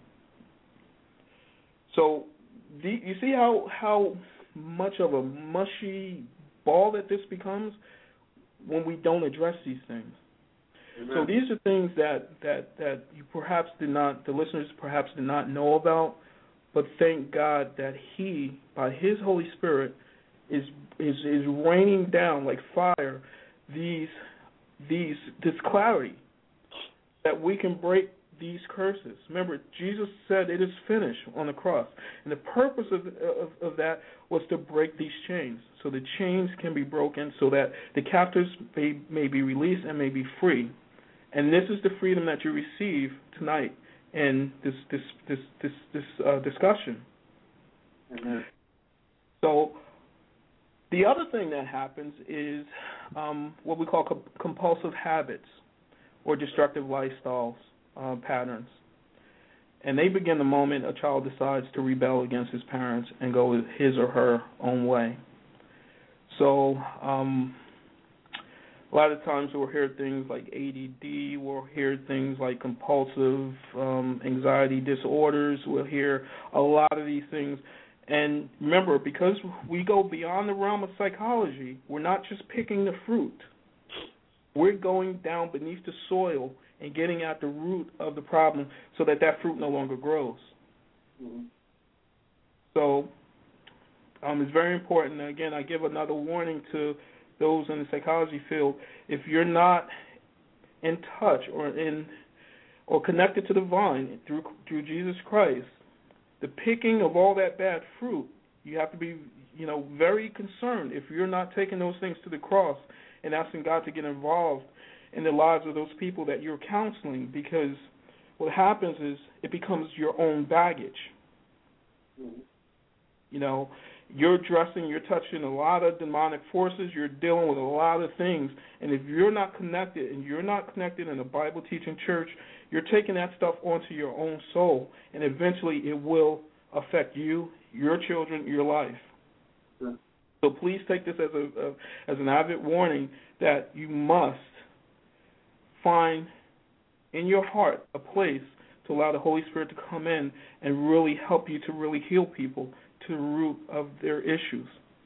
C: So, the, you see how how much of a mushy ball that this becomes when we don't address these things. Amen. So these are things that, that, that you perhaps did not, the listeners perhaps did not know about, but thank God that He, by His Holy Spirit, is is, is raining down like fire these these this clarity that we can break these curses. Remember, Jesus said it is finished on the cross. And the purpose of, of, of that was to break these chains, so the chains can be broken, so that the captives may, may be released and may be free. And this is the freedom that you receive tonight in this this this this, this uh, discussion.
B: Mm-hmm.
C: So the other thing that happens is um, what we call co- compulsive habits or destructive lifestyles uh, patterns. And they begin the moment a child decides to rebel against his parents and go his or her own way. So um, a lot of times we'll hear things like A D D, we'll hear things like compulsive um, anxiety disorders, we'll hear a lot of these things. And remember, because we go beyond the realm of psychology, we're not just picking the fruit. We're going down beneath the soil and getting at the root of the problem so that that fruit no longer grows.
B: Mm-hmm.
C: So um, it's very important. Again, I give another warning to those in the psychology field. If you're not in touch or in or connected to the vine through through Jesus Christ, the picking of all that bad fruit, you have to be, you know, very concerned if you're not taking those things to the cross and asking God to get involved in the lives of those people that you're counseling, because what happens is it becomes your own baggage.
B: Mm-hmm.
C: You know, you're addressing, you're touching a lot of demonic forces, you're dealing with a lot of things, and if you're not connected and you're not connected in a Bible-teaching church, you're taking that stuff onto your own soul, and eventually it will affect you, your children, your life.
B: Mm-hmm.
C: So please take this as a, a as an avid warning that you must find in your heart a place to allow the Holy Spirit to come in and really help you to really heal people to the root of their issues.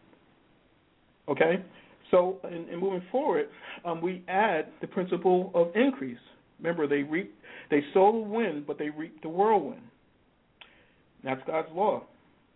C: Okay? So in, in moving forward, um, we add the principle of increase. Remember, they reap, they sow the wind, but they reap the whirlwind. That's God's law.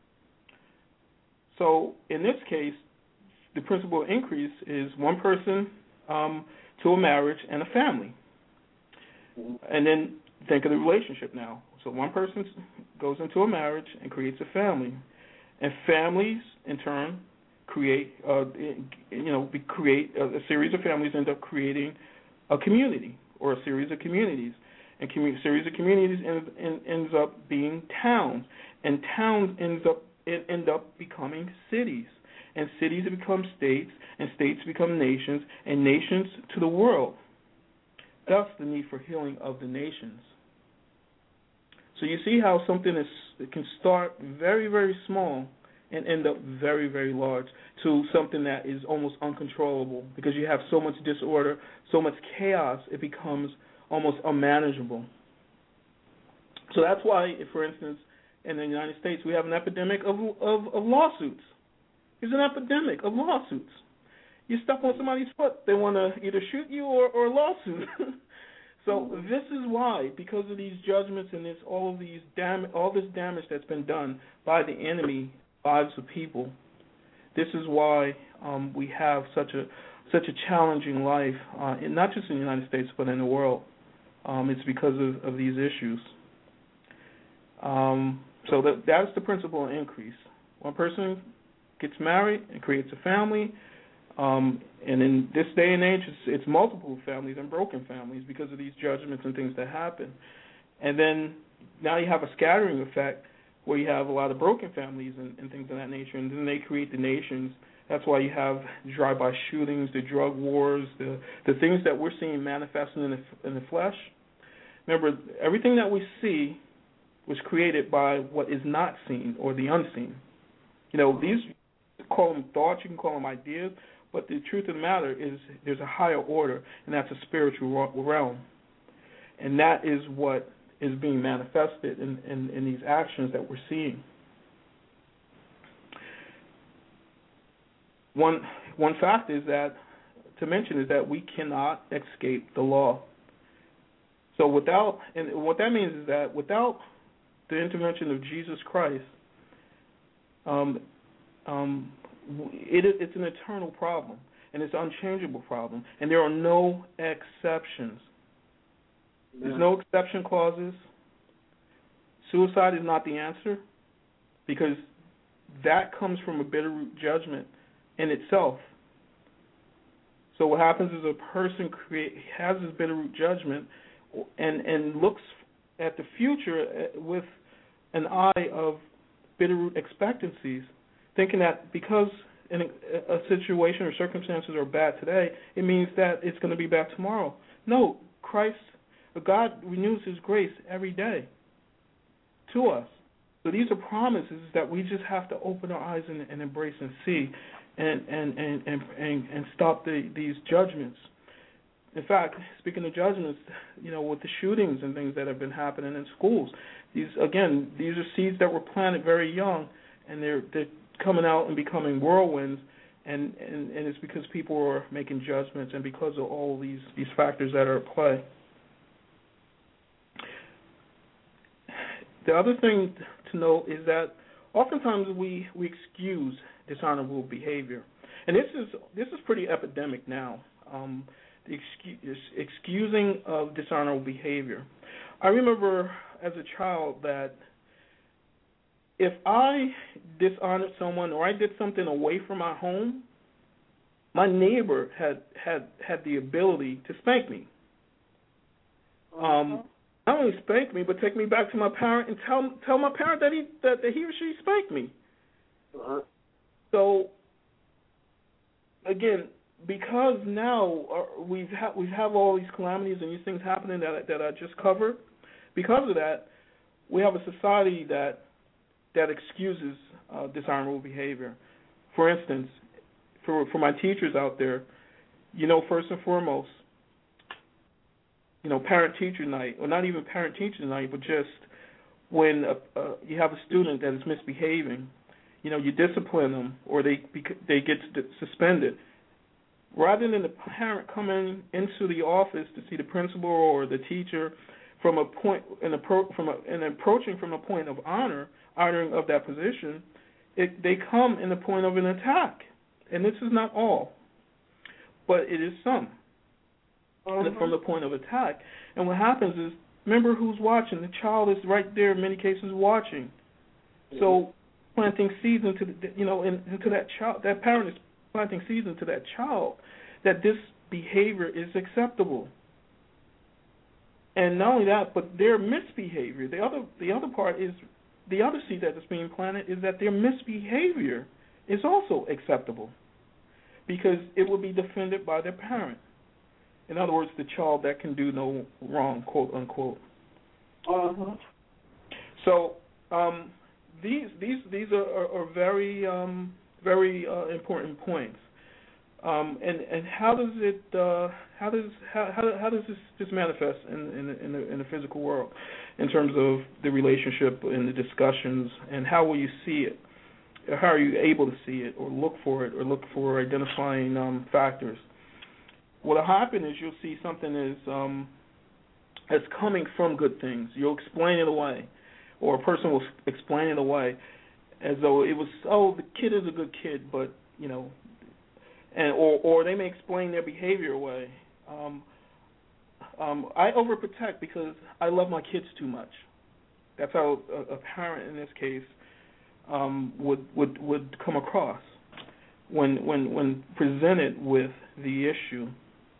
C: So in this case, the principle of increase is one person um, to a marriage and a family. And then think of the relationship now. So one person goes into a marriage and creates a family. And families, in turn, create, uh, you know, create a, a series of families end up creating a community or a series of communities. And a series of communities ends, ends up being towns. And towns ends up it end up becoming cities. And cities become states, and states become nations, and nations to the world. Thus the need for healing of the nations. So you see how something is it can start very, very small and end up very, very large to something that is almost uncontrollable because you have so much disorder, so much chaos, it becomes almost unmanageable. So that's why, for instance, in the United States, we have an epidemic of, of, of lawsuits. There's an epidemic of lawsuits. You step on somebody's foot, they want to either shoot you or, or lawsuit. So this is why, because of these judgments and this all of these dam- all this damage that's been done by the enemy lives of people. This is why um, we have such a such a challenging life, uh, in, not just in the United States but in the world. Um, it's because of, of these issues. Um, so that that's the principle of increase. One person gets married and creates a family. Um, and in this day and age, it's, it's multiple families and broken families because of these judgments and things that happen. And then now you have a scattering effect where you have a lot of broken families and, and things of that nature, and then they create the nations. That's why you have drive-by shootings, the drug wars, the the things that we're seeing manifesting in the, in the flesh. Remember, everything that we see was created by what is not seen or the unseen. You know, these, you can call them thoughts, you can call them ideas, but the truth of the matter is there's a higher order, and that's a spiritual realm. And that is what is being manifested in, in, in these actions that we're seeing. One one fact is that, to mention, is that we cannot escape the law. So without, and what that means is that without the intervention of Jesus Christ, um, um, It, it's an eternal problem. and it's an unchangeable problem, and there are no exceptions. Yeah. There's no exception clauses. Suicide is not the answer, because that comes from a bitter root judgment in itself. So what happens is a person create, has this bitter root judgment and, and looks at the future with an eye of bitter root expectancies, thinking that because in a, a situation or circumstances are bad today, it means that it's going to be bad tomorrow. No, Christ, God renews His grace every day to us. So these are promises that we just have to open our eyes and, and embrace and see, and and and and, and, and stop the, these judgments. In fact, speaking of judgments, you know, with the shootings and things that have been happening in schools, these again, these are seeds that were planted very young, and they're they're coming out and becoming whirlwinds, and, and, and it's because people are making judgments and because of all these, these factors that are at play. The other thing to note is that oftentimes we, we excuse dishonorable behavior, and this is this is pretty epidemic now. Um, the excuse, excusing of dishonorable behavior. I remember as a child that if I dishonored someone or I did something away from my home, my neighbor had had, had the ability to spank me. Um, not only spank me, but take me back to my parent and tell tell my parent that he that, that he or she spanked me. Uh-huh. So again, because now uh, we've ha- we have all these calamities and these things happening that that I just covered, because of that, we have a society that that excuses uh, dishonorable behavior. For instance, for for my teachers out there, you know, first and foremost, you know, parent-teacher night, or not even parent-teacher night, but just when uh, uh, you have a student that is misbehaving, you know, you discipline them or they they get suspended. Rather than the parent coming into the office to see the principal or the teacher from a point in appro- from a, in approaching from a point of honor, honoring of that position, it, they come in the point of an attack, and this is not all, but it is some. Uh-huh. From the point of attack. And what happens is, remember who's watching. The child is right there in many cases watching. Mm-hmm. So planting seeds into the, you know in, into that child. That parent is planting seeds into that child that this behavior is acceptable. And not only that, but their misbehavior. The other the other part is the other seed that is being planted is that their misbehavior is also acceptable because it will be defended by their parent. In other words, the child that can do no wrong, quote unquote. Uh-huh. So um, these these these are, are, are very um, very uh, important points. Um, and and how does it uh, how does how how, how does this, this manifest in in the, in the in the physical world in terms of the relationship and the discussions, and how will you see it? How are you able to see it or look for it or look for identifying um, factors? What'll happen is you'll see something is um, as coming from good things. You'll explain it away, or a person will explain it away as though it was, oh, the kid is a good kid, but you know, and or or they may explain their behavior away. Um, um, I overprotect because I love my kids too much. That's how a, a parent in this case um, would would would come across when when when presented with the issue.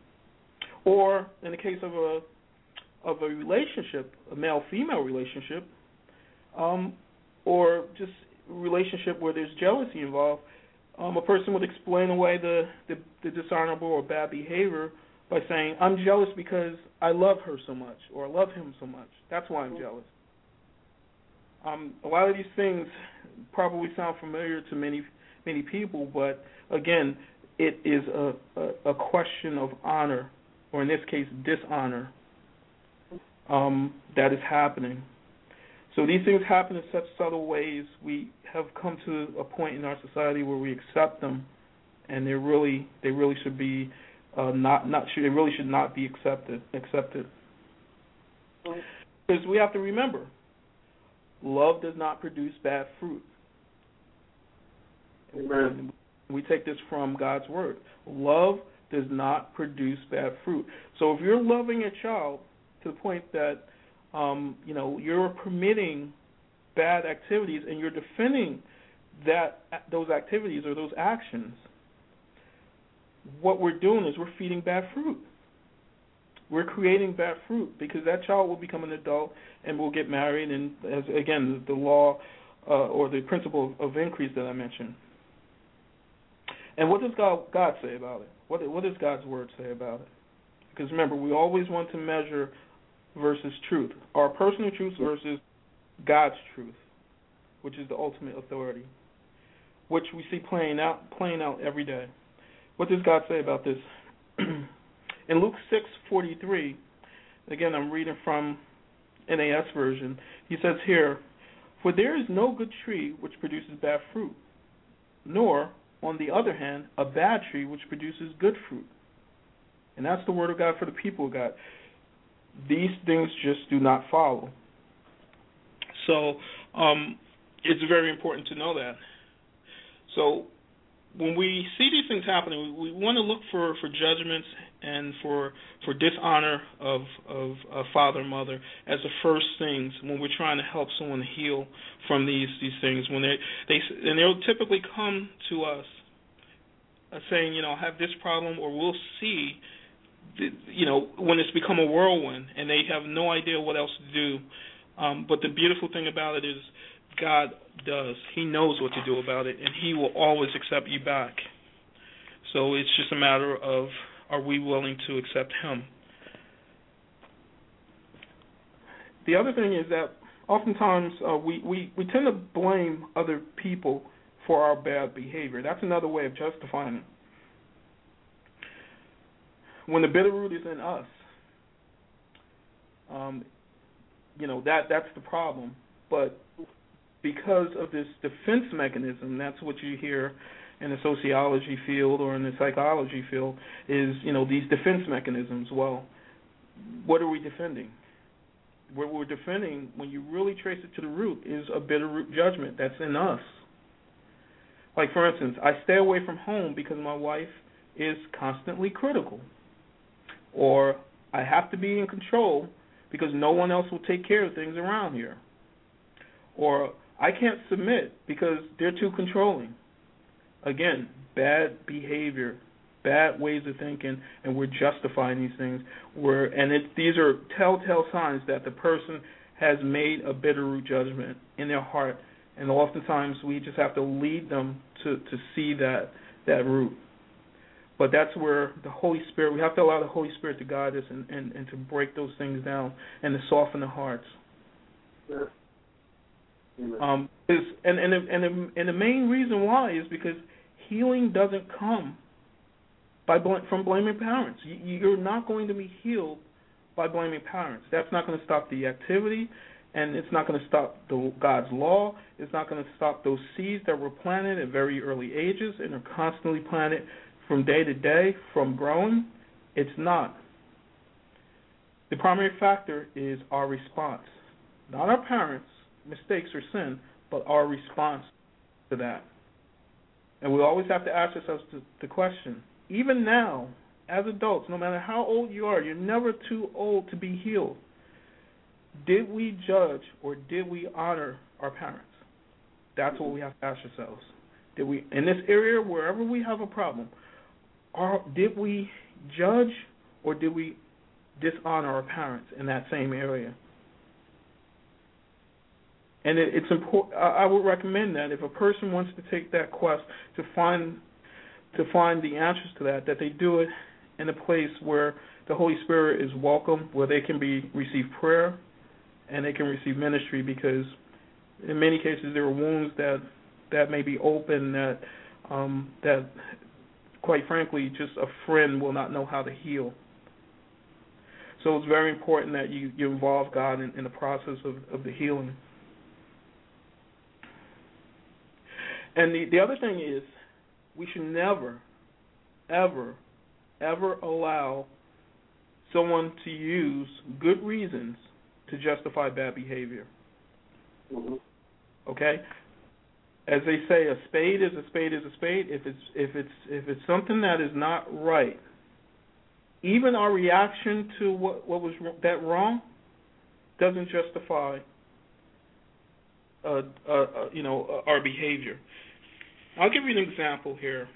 C: Or in the case of a of a relationship, a male-female relationship, um, or just a relationship where there's jealousy involved, um, a person would explain away the, the, the dishonorable or bad behavior by saying, I'm jealous because I love her so much, or I love him so much. That's why I'm jealous. Um, a lot of these things probably sound familiar to many many people, but again, it is a, a, a question of honor, or in this case, dishonor, um, that is happening. So these things happen in such subtle ways. We have come to a point in our society where we accept them, and they really, they really should be uh, not, not, should, they really should not be accepted. Accepted. Because we have to remember, love does not produce bad fruit.
B: Amen.
C: We take this from God's word. Love does not produce bad fruit. So if you're loving a child to the point that um, you know you're permitting bad activities and you're defending that those activities or those actions, what we're doing is we're feeding bad fruit. We're creating bad fruit because that child will become an adult and will get married, and as again the law uh, or the principle of increase that I mentioned. And what does God, God say about it? What, what does God's word say about it? Because remember, we always want to measure versus truth, our personal truth versus God's truth, which is the ultimate authority, which we see playing out playing out every day. What does God say about this? In Luke six forty-three, again I'm reading from N A S version, he says here, "For there is no good tree which produces bad fruit, nor, on the other hand, a bad tree which produces good fruit." And that's the word of God for the people of God. These things just do not follow. So um, it's very important to know that. So when we see these things happening, we, we want to look for, for judgments and for for dishonor of of a father and mother as the first things when we're trying to help someone heal from these these things. When they they and they'll typically come to us uh, saying, you know, I have this problem, or we'll see, the, you know, when it's become a whirlwind and they have no idea what else to do. Um, but the beautiful thing about it is God does. He knows what to do about it, and He will always accept you back. So it's just a matter of, are we willing to accept Him? The other thing is that oftentimes uh, we, we, we tend to blame other people for our bad behavior. That's another way of justifying it. When the bitter root is in us, um, you know, that that's the problem. But because of this defense mechanism, that's what you hear in the sociology field or in the psychology field, is, you know, these defense mechanisms. Well, what are we defending? What we're defending, when you really trace it to the root, is a bitter root judgment that's in us. Like, for instance, I stay away from home because my wife is constantly critical. Or I have to be in control because no one else will take care of things around here. Or I can't submit because they're too controlling. Again, bad behavior, bad ways of thinking, and we're justifying these things. We're, and it, these are telltale signs that the person has made a bitter root judgment in their heart, and oftentimes we just have to lead them to, to see that, that root. But that's where the Holy Spirit, we have to allow the Holy Spirit to guide us and, and, and to break those things down and to soften the hearts.
B: Yeah.
C: Um, is, and, and, the, and, the, and the main reason why is because healing doesn't come by bl- from blaming parents. You, you're not going to be healed by blaming parents. That's not going to stop the activity, and it's not going to stop the, God's law. It's not going to stop those seeds that were planted at very early ages and are constantly planted from day to day from growing. It's not. The primary factor is our response, not our parents' mistakes or sin, but our response to that. And we always have to ask ourselves the, the question, even now, as adults, no matter how old you are, you're never too old to be healed. Did we judge or did we honor our parents? That's what we have to ask ourselves. Did we, in this area, wherever we have a problem, are, did we judge or did we dishonor our parents in that same area? And it, it's important. I would recommend that if a person wants to take that quest to find to find the answers to that, that they do it in a place where the Holy Spirit is welcome, where they can be receive prayer and they can receive ministry. Because in many cases there are wounds that that may be open that um, that, quite frankly, just a friend will not know how to heal. So it's very important that you, you involve God in, in the process of, of the healing. And the, the other thing is, we should never, ever, ever allow someone to use good reasons to justify bad behavior.
B: Mm-hmm.
C: Okay? as they say, a spade is a spade is a spade. If it's if it's if it's something that is not right, even our reaction to what what was that wrong doesn't justify uh, uh, uh, you know uh, our behavior. I'll give you an example here.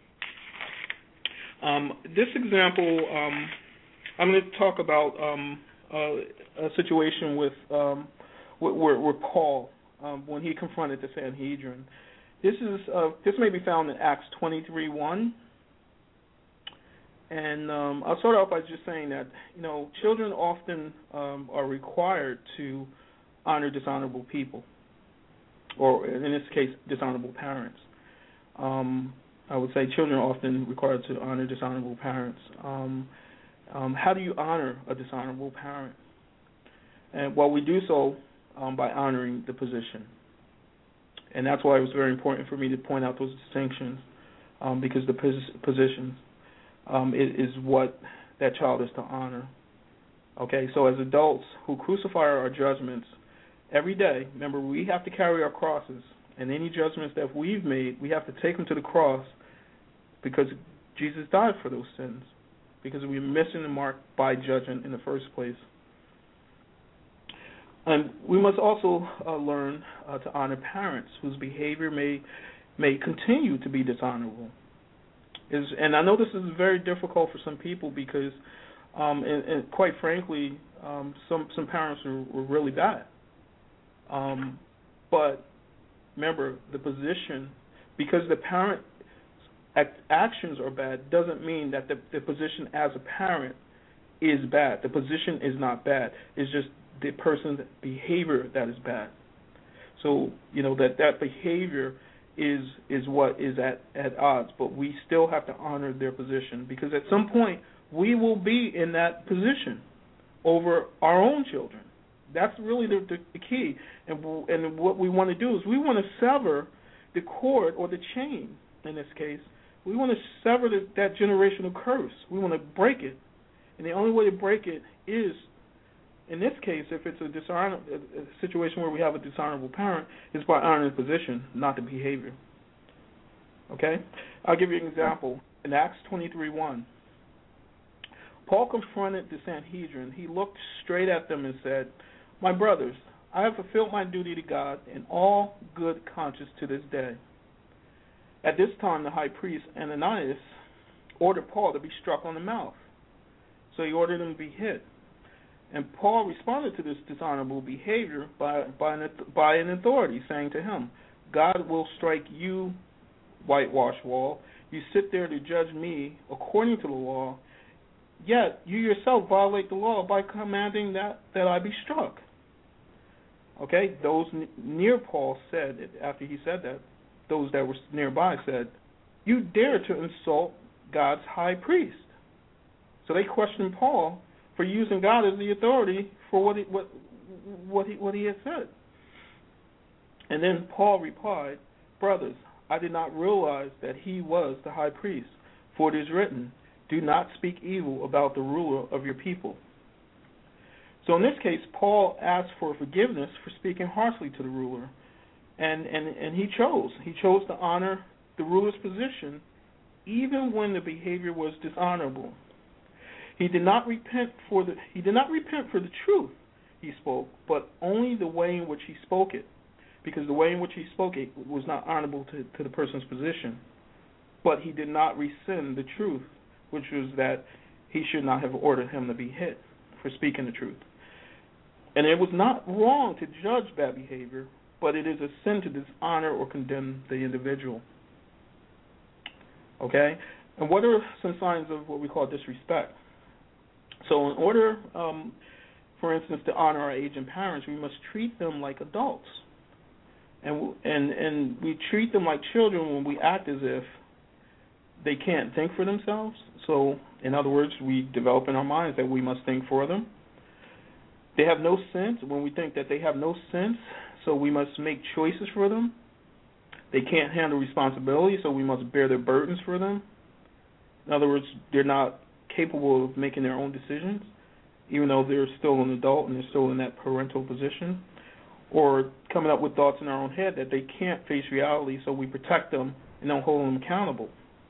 C: Um, this example, um, I'm going to talk about um, uh, a situation with um, where, where Paul, um, when he confronted the Sanhedrin. This is uh, this may be found in Acts twenty-three one, and um, I'll start off by just saying that you know children often um, are required to honor dishonorable people, or in this case, dishonorable parents. Um, I would say children are often required to honor dishonorable parents. Um, um, how do you honor a dishonorable parent? And well, we do so um, by honoring the position. And that's why it was very important for me to point out those distinctions, um, because the pos- position um, is, is what that child is to honor. Okay, so as adults who crucify our judgments every day, remember we have to carry our crosses. And any judgments that we've made, we have to take them to the cross because Jesus died for those sins, because we're missing the mark by judgment in the first place. And we must also uh, learn uh, to honor parents whose behavior may may continue to be dishonorable. Is, and I know this is very difficult for some people because, um, and, and quite frankly, um, some, some parents were, were really bad. Um, but remember, the position, because the parent act, actions are bad, doesn't mean that the, the position as a parent is bad. The position is not bad. It's just the person's behavior that is bad. So, you know, that, that behavior is is what is at, at odds, but we still have to honor their position because at some point we will be in that position over our own children. That's really the, the, the key. And, and what we want to do is we want to sever the cord or the chain, in this case. We want to sever the, that generational curse. We want to break it. And the only way to break it is, in this case, if it's a, dishonor, a, a situation where we have a dishonorable parent, is by honoring the position, not the behavior. Okay? I'll give you an example. In Acts twenty-three one, Paul confronted the Sanhedrin. He looked straight at them and said, "My brothers, I have fulfilled my duty to God in all good conscience to this day." At this time, the high priest, Ananias, ordered Paul to be struck on the mouth. So he ordered him to be hit. And Paul responded to this dishonorable behavior by, by, an, by an authority, saying to him, "God will strike you, whitewashed wall. You sit there to judge me according to the law, yet you yourself violate the law by commanding that, that I be struck." Okay, those n- near Paul said, after he said that, those that were nearby said, "You dare to insult God's high priest." So they questioned Paul for using God as the authority for what he, what what he what he had said. And then Paul replied, "Brothers, I did not realize that he was the high priest, for it is written, 'Do not speak evil about the ruler of your people.'" So in this case, Paul asked for forgiveness for speaking harshly to the ruler, and, and, and he chose. He chose to honor the ruler's position even when the behavior was dishonorable. He did not repent for the he did not repent for the truth he spoke, but only the way in which he spoke it, because the way in which he spoke it was not honorable to, to the person's position. But he did not rescind the truth, which was that he should not have ordered him to be hit for speaking the truth. And it was not wrong to judge bad behavior, but it is a sin to dishonor or condemn the individual. Okay? And what are some signs of what we call disrespect? So in order, um, for instance, to honor our aging parents, we must treat them like adults. And, and, and we treat them like children when we act as if they can't think for themselves. So, in other words, we develop in our minds that we must think for them. They have no sense when we think that they have no sense, so we must make choices for them. They can't handle responsibility, so we must bear their burdens for them. In other words, they're not capable of making their own decisions, even though they're still an adult and they're still in that parental position. or coming up with thoughts in our own head that they can't face reality, so we protect them and don't hold them accountable.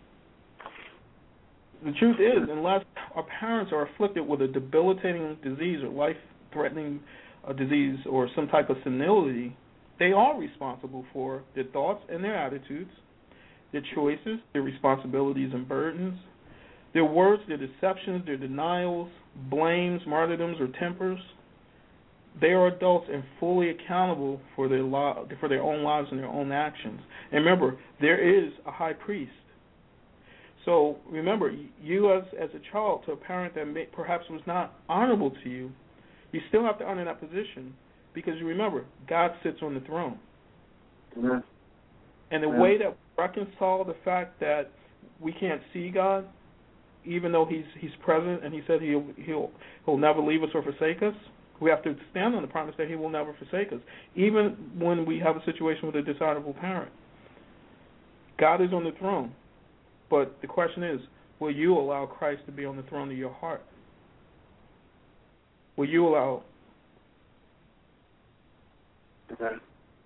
C: The truth is, unless our parents are afflicted with a debilitating disease or life-threatening uh, disease or some type of senility, they are responsible for their thoughts and their attitudes, their choices, their responsibilities and burdens, their words, their deceptions, their denials, blames, martyrdoms, or tempers. They are adults and fully accountable for their lo- for their own lives and their own actions. And remember, there is a high priest. So remember, you as as a child to a parent that may, perhaps was not honorable to you, you still have to honor that position because you remember, God sits on the throne.
B: Mm-hmm.
C: And the
B: Yeah.
C: way that we reconcile the fact that we can't see God, even though He's He's present and He said He'll He'll He'll never leave us or forsake us, we have to stand on the promise that He will never forsake us, even when we have a situation with a dishonorable parent. God is on the throne. But the question is, will you allow Christ to be on the throne of your heart? Will you allow?
B: Okay.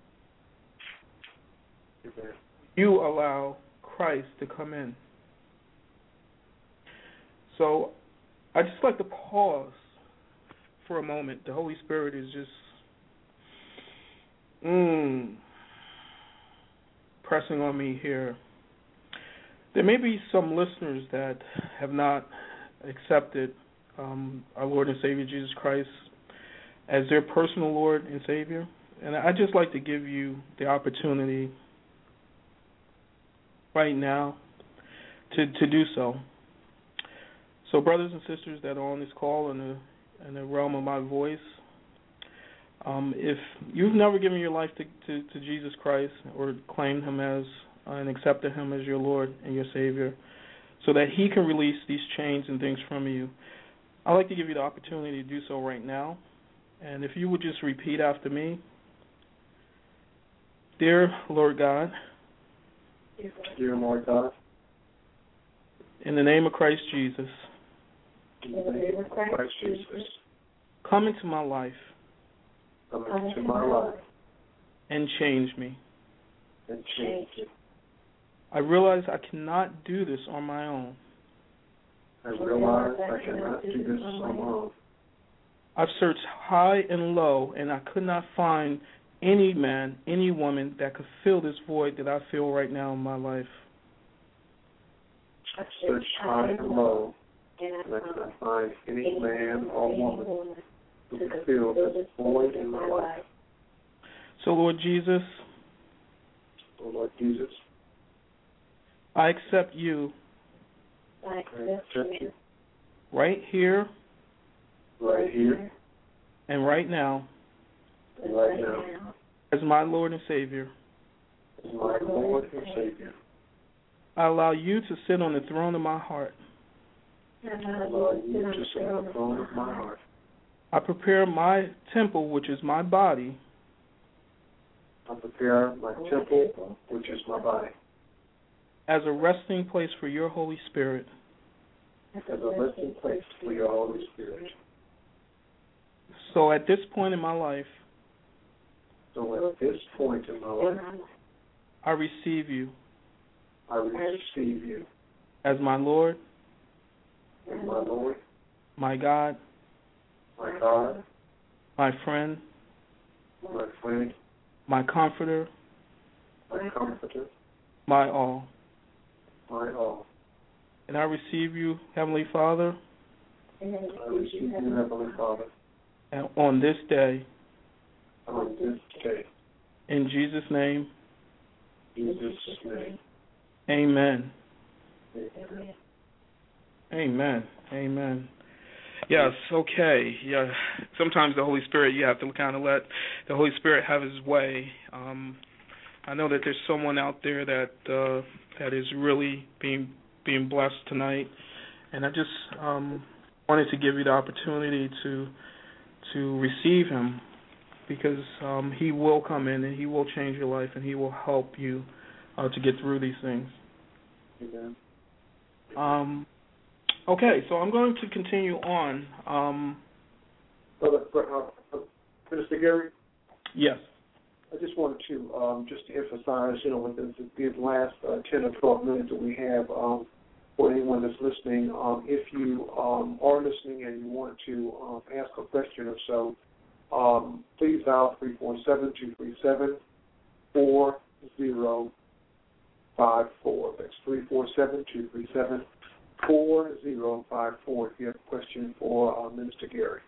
B: Okay.
C: You allow Christ to come in. So I just like to pause for a moment. The Holy Spirit is just mm, pressing on me here. There may be some listeners that have not accepted um, our Lord and Savior Jesus Christ as their personal Lord and Savior. And I'd just like to give you the opportunity right now to, to do so. So brothers and sisters that are on this call in the, in the realm of my voice, um, if you've never given your life to, to, to Jesus Christ or claimed Him as and accepted Him as your Lord and your Savior so that He can release these chains and things from you, I'd like to give you the opportunity to do so right now. And if you would just repeat after me. Dear Lord God,
B: Dear Lord God,
C: in the name of Christ Jesus,
B: in the name of Christ Jesus,
C: come into my life
B: come into my life
C: and change me.
B: and change it.
C: I realize I cannot do this on my own.
B: I realize I cannot do this on my own.
C: I've searched high and low, and I could not find any man, any woman that could fill this void that I feel right now in my life.
B: I searched high and low, and I could not find any man or woman who could fill this void in my life.
C: So, Lord Jesus,
B: So, Lord Jesus,
C: I accept you
B: I accept you
C: right here
B: right here
C: and right now
B: and right now
C: as my Lord and Savior.
B: as my Lord and Savior.
C: I allow you to sit on the throne of my heart.
B: I allow you to sit on the throne of my heart.
C: I prepare my temple, which is my body,
B: I prepare my temple, which is my body,
C: as a resting place for your Holy Spirit.
B: as a resting place for your Holy Spirit.
C: So at this point in my life,
B: So at this point in my life,
C: I receive you
B: I receive you
C: as my Lord,
B: as my Lord,
C: my God,
B: my God,
C: my friend,
B: my friend,
C: my comforter,
B: my comforter,
C: my all.
B: my all.
C: And I receive you, Heavenly Father,
B: I receive you, Heavenly Father,
C: and on this day,
B: on this day.
C: in Jesus' name,
B: In Jesus' name.
C: amen.
B: Amen.
C: Amen. Amen. Yes, okay. Yeah. Sometimes the Holy Spirit, you have to kind of let the Holy Spirit have His way. Um, I know that there's someone out there that uh, that is really being being blessed tonight, and I just um, wanted to give you the opportunity to to receive Him, because um, He will come in and He will change your life and He will help you uh, to get through these things.
B: Amen.
C: Um, okay, so I'm going to continue on. Um,
B: Brother, uh, uh, Minister Gary?
C: Yes.
B: I just wanted to um, just to emphasize, you know, within these last uh, ten or twelve minutes that we have, um, for anyone that's listening, um, if you um, are listening and you want to um, ask a question or so, um, please dial three four seven, two three seven, four zero five four. That's three four seven, two three seven, four zero five four if you have a question for uh, Minister Gary.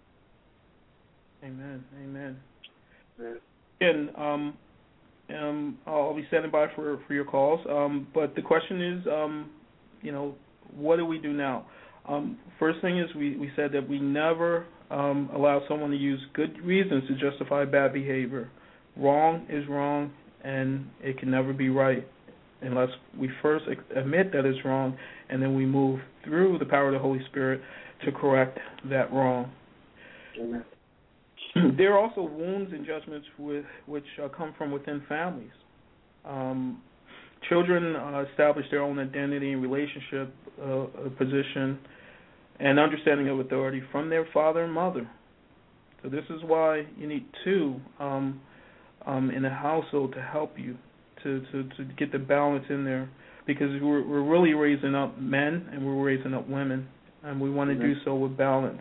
C: Amen. Amen.
B: Amen.
C: And um, um, I'll be standing by for, for your calls. Um, but the question is, um, you know, what do we do now? Um, first thing is we, we said that we never um, allow someone to use good reasons to justify bad behavior. Wrong is wrong, and it can never be right unless we first admit that it's wrong, and then we move through the power of the Holy Spirit to correct that wrong.
B: Amen.
C: There are also wounds and judgments with, which uh, come from within families. Um, children uh, establish their own identity and relationship uh, position and understanding of authority from their father and mother. So this is why you need two um, um, in a household to help you to, to, to get the balance in there, because we're, we're really raising up men and we're raising up women, and we want to
B: mm-hmm.
C: do so with balance.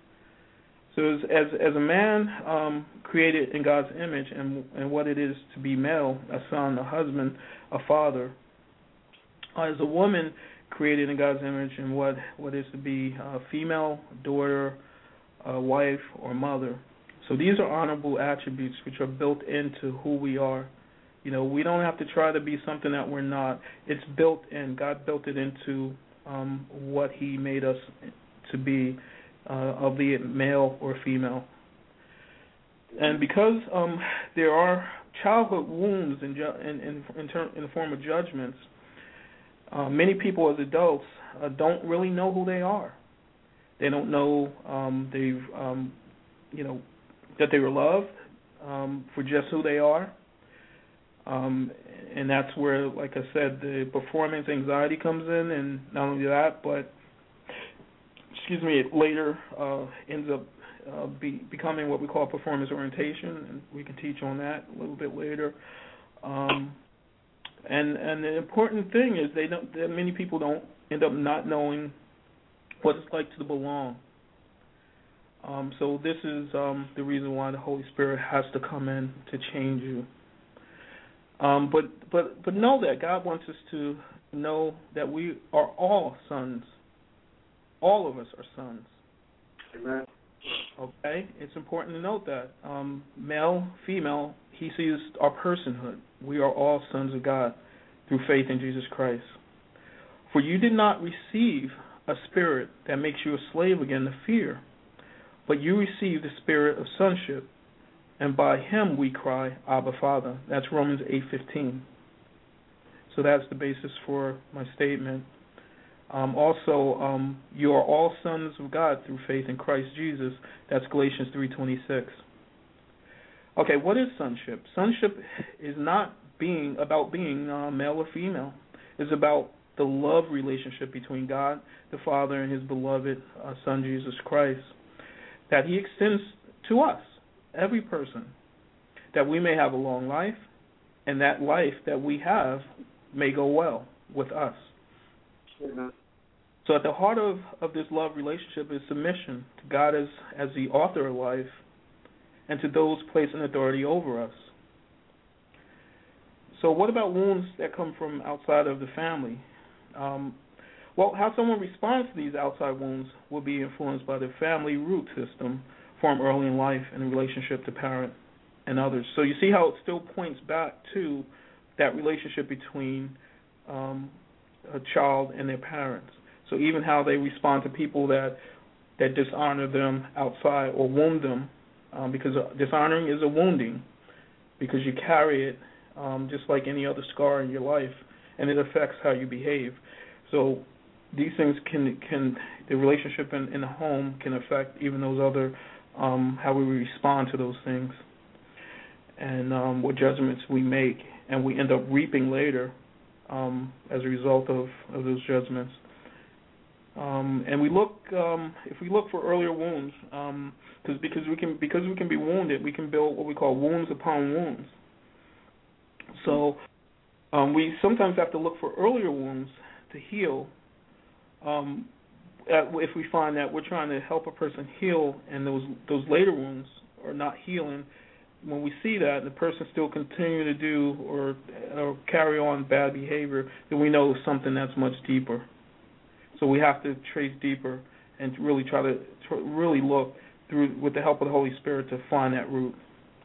C: So as as, as a man um, created in God's image and and what it is to be male, a son, a husband, a father, uh, as a woman created in God's image and what, what is to be a female, daughter, a wife, or mother. So these are honorable attributes which are built into who we are. You know, we don't have to try to be something that we're not. It's built in. God built it into um, what He made us to be. Uh, albeit male or female. And because um, there are childhood wounds in, ju- in, in, in, ter- in the form of judgments, uh, many people as adults uh, don't really know who they are. They don't know um, they've, um, you know, that they were loved um, for just who they are. Um, and that's where, like I said, the performance anxiety comes in, and not only that, but excuse me, it later uh, ends up uh, be, becoming what we call performance orientation, and we can teach on that a little bit later. Um, and and the important thing is they don't. That many people don't end up not knowing what it's like to belong. Um, so this is um, the reason why the Holy Spirit has to come in to change you. Um, but but but know that God wants us to know that we are all sons. All of us are sons.
B: Amen.
C: Okay? It's important to note that. Um, male, female, He sees our personhood. We are all sons of God through faith in Jesus Christ. For you did not receive a spirit that makes you a slave again to fear, but you received the spirit of sonship, and by Him we cry, Abba, Father. That's Romans eight fifteen. So that's the basis for my statement. Um, also, um, you are all sons of God through faith in Christ Jesus. That's Galatians three twenty-six. Okay, what is sonship? Sonship is not being about being uh, male or female. It's about the love relationship between God, the Father, and His beloved uh, Son, Jesus Christ, that He extends to us, every person, that we may have a long life, and that life that we have may go well with us.
B: Amen.
C: So at the heart of, of this love relationship is submission to God as, as the author of life and to those placed in authority over us. So what about wounds that come from outside of the family? Um, well, how someone responds to these outside wounds will be influenced by the family root system formed early in life in relationship to parent and others. So you see how it still points back to that relationship between um, a child and their parents. So even how they respond to people that that dishonor them outside or wound them, um, because dishonoring is a wounding, because you carry it um, just like any other scar in your life, and it affects how you behave. So these things can can the relationship in, in the home can affect even those other um, how we respond to those things, and um, what judgments we make, and we end up reaping later um, as a result of, of those judgments. Um, and we look, um, if we look for earlier wounds, um, cause, because we can, because we can be wounded, we can build what we call wounds upon wounds. So um, we sometimes have to look for earlier wounds to heal. Um, at, if we find that we're trying to help a person heal, and those those later wounds are not healing, when we see that and the person still continue to do or, or carry on bad behavior, then we know something that's much deeper. So we have to trace deeper and really try to tr- really look through with the help of the Holy Spirit to find that root.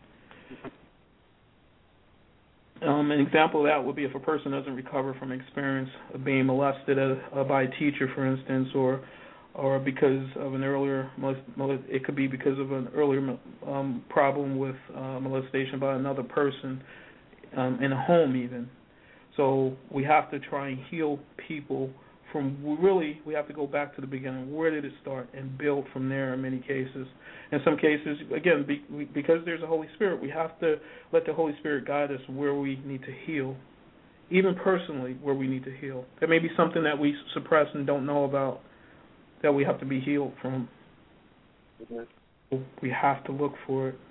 C: Um, an example of that would be if a person doesn't recover from experience of being molested uh, by a teacher, for instance, or or because of an earlier, it could be because of an earlier um, problem with uh, molestation by another person um, in a home even. So we have to try and heal people from, really, we have to go back to the beginning. Where did it start? And build from there in many cases. In some cases, again, be, we, because there's a Holy Spirit, we have to let the Holy Spirit guide us where we need to heal, even personally where we need to heal. There may be something that we suppress and don't know about that we have to be healed from. Mm-hmm. We have to look for it.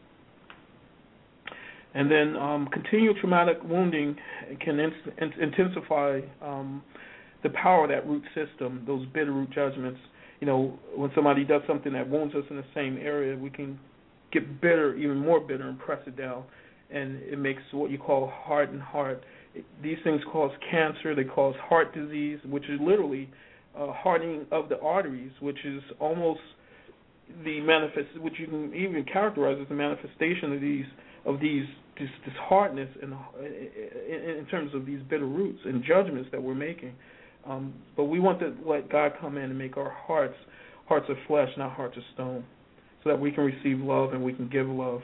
C: And then um, continual traumatic wounding can in, in, intensify um, the power of that root system, those bitter root judgments. You know, when somebody does something that wounds us in the same area, we can get bitter, even more bitter, and press it down. And it makes what you call hardened heart. It, these things cause cancer. They cause heart disease, which is literally uh, hardening of the arteries, which is almost the manifest, which you can even characterize as the manifestation of these of these this, this hardness in, in in terms of these bitter roots and judgments that we're making. Um, but we want to let God come in and make our hearts hearts of flesh, not hearts of stone, so that we can receive love and we can give love.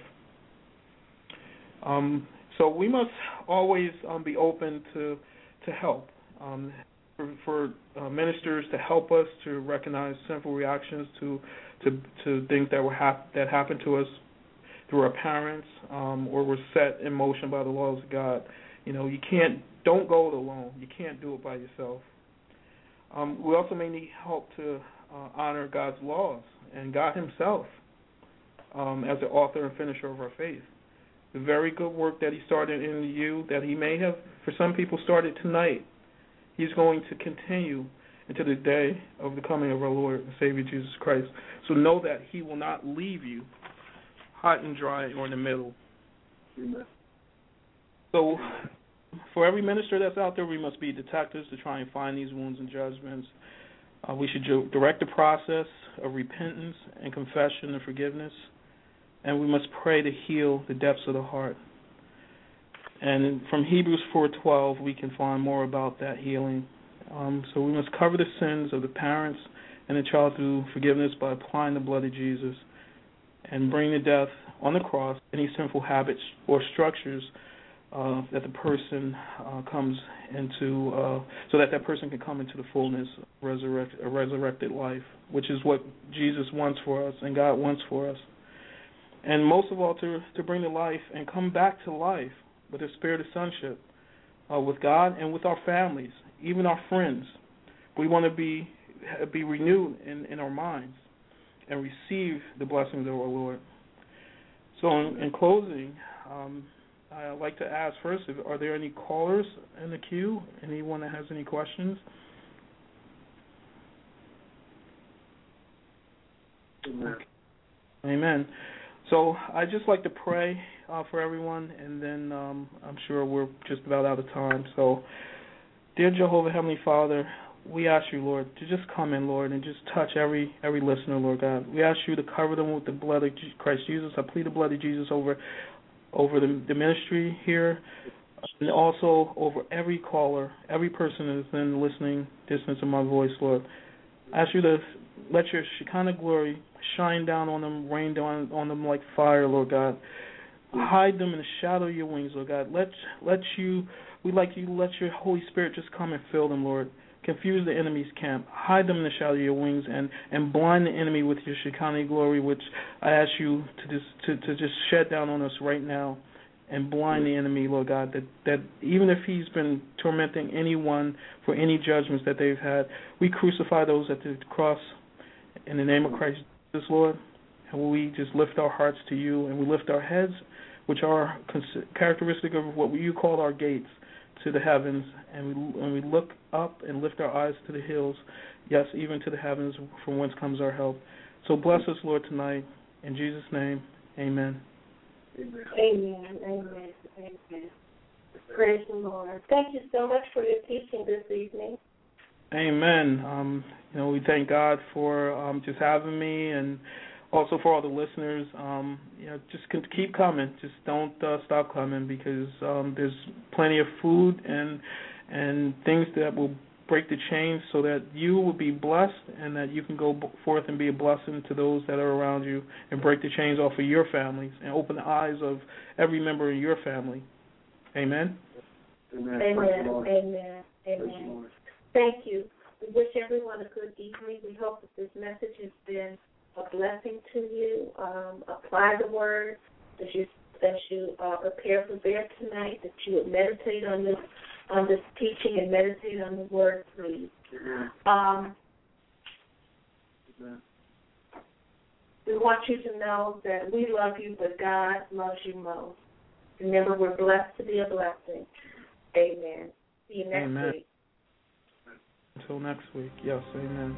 C: Um, so we must always um, be open to to help, um, for, for uh, ministers to help us to recognize sinful reactions to to, to things that were hap- that happened to us through our parents, um, or were set in motion by the laws of God. You know, you can't, don't go it alone. You can't do it by yourself. Um, we also may need help to uh, honor God's laws and God himself um, as the author and finisher of our faith. The very good work that he started in you, that he may have, for some people, started tonight, he's going to continue into the day of the coming of our Lord and Savior Jesus Christ. So know that he will not leave you hot and dry or in the middle. Amen. So for every minister that's out there, we must be detectives to try and find these wounds and judgments. Uh, we should direct the process of repentance and confession and forgiveness, and we must pray to heal the depths of the heart. And from Hebrews four twelve, we can find more about that healing. Um, so we must cover the sins of the parents and the child through forgiveness by applying the blood of Jesus and bring to death on the cross any sinful habits or structures uh, that the person uh, comes into, uh, so that that person can come into the fullness of resurrect, a resurrected life, which is what Jesus wants for us and God wants for us. And most of all, to, to bring to life and come back to life with the spirit of sonship uh, with God and with our families, even our friends. We want to be be renewed in, in our minds and receive the blessings of our Lord. So in, in closing, um, I'd like to ask first, if, are there any callers in the queue? Anyone that has any questions?
B: Amen.
C: Amen. So I'd just like to pray uh, for everyone, and then um, I'm sure we're just about out of time. So, dear Jehovah, Heavenly Father, we ask you, Lord, to just come in, Lord, and just touch every every listener, Lord God. We ask you to cover them with the blood of Christ Jesus. I plead the blood of Jesus over over the, the ministry here, and also over every caller, every person that's in listening distance of my voice, Lord. I ask you to let your Shekinah glory shine down on them, rain down on them like fire, Lord God. Hide them in the shadow of your wings, Lord God. Let let you, we like you, let your Holy Spirit just come and fill them, Lord. Confuse the enemy's camp. Hide them in the shadow of your wings and, and blind the enemy with your Shekinah glory, which I ask you to just to, to just shed down on us right now and blind the enemy, Lord God, that, that even if he's been tormenting anyone for any judgments that they've had, we crucify those at the cross in the name of Christ Jesus, Lord, and we just lift our hearts to you, and we lift our heads, which are characteristic of what you call our gates, to the heavens, and we, and we look up and lift our eyes to the hills, yes, even to the heavens, from whence comes our help. So bless us, Lord, tonight. In Jesus' name, amen.
D: Amen. Amen. Amen. Amen. Praise the Lord. Thank you so much for your teaching this evening.
C: Amen. Um, you know, we thank God for um, just having me, and also for all the listeners. Um, you know, just keep coming. Just don't uh, stop coming, because um, there's plenty of food and and things that will break the chains, so that you will be blessed, and that you can go forth and be a blessing to those that are around you, and break the chains off of your families, and open the eyes of every member of your family. Amen.
D: Amen. Amen. Amen. Amen. Thank you. We wish everyone a good evening. We hope that this message has been a blessing to you. Um, apply the word as you as you uh, prepare for bed tonight. That you would meditate on this on this teaching and meditate on the word, please. Um, we want you to know that we love you, but God loves you most. Remember, we're blessed to be a blessing. Amen. See you next
C: Amen.
D: week.
C: Until next week. Yes, amen.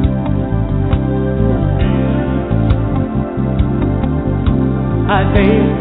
C: I think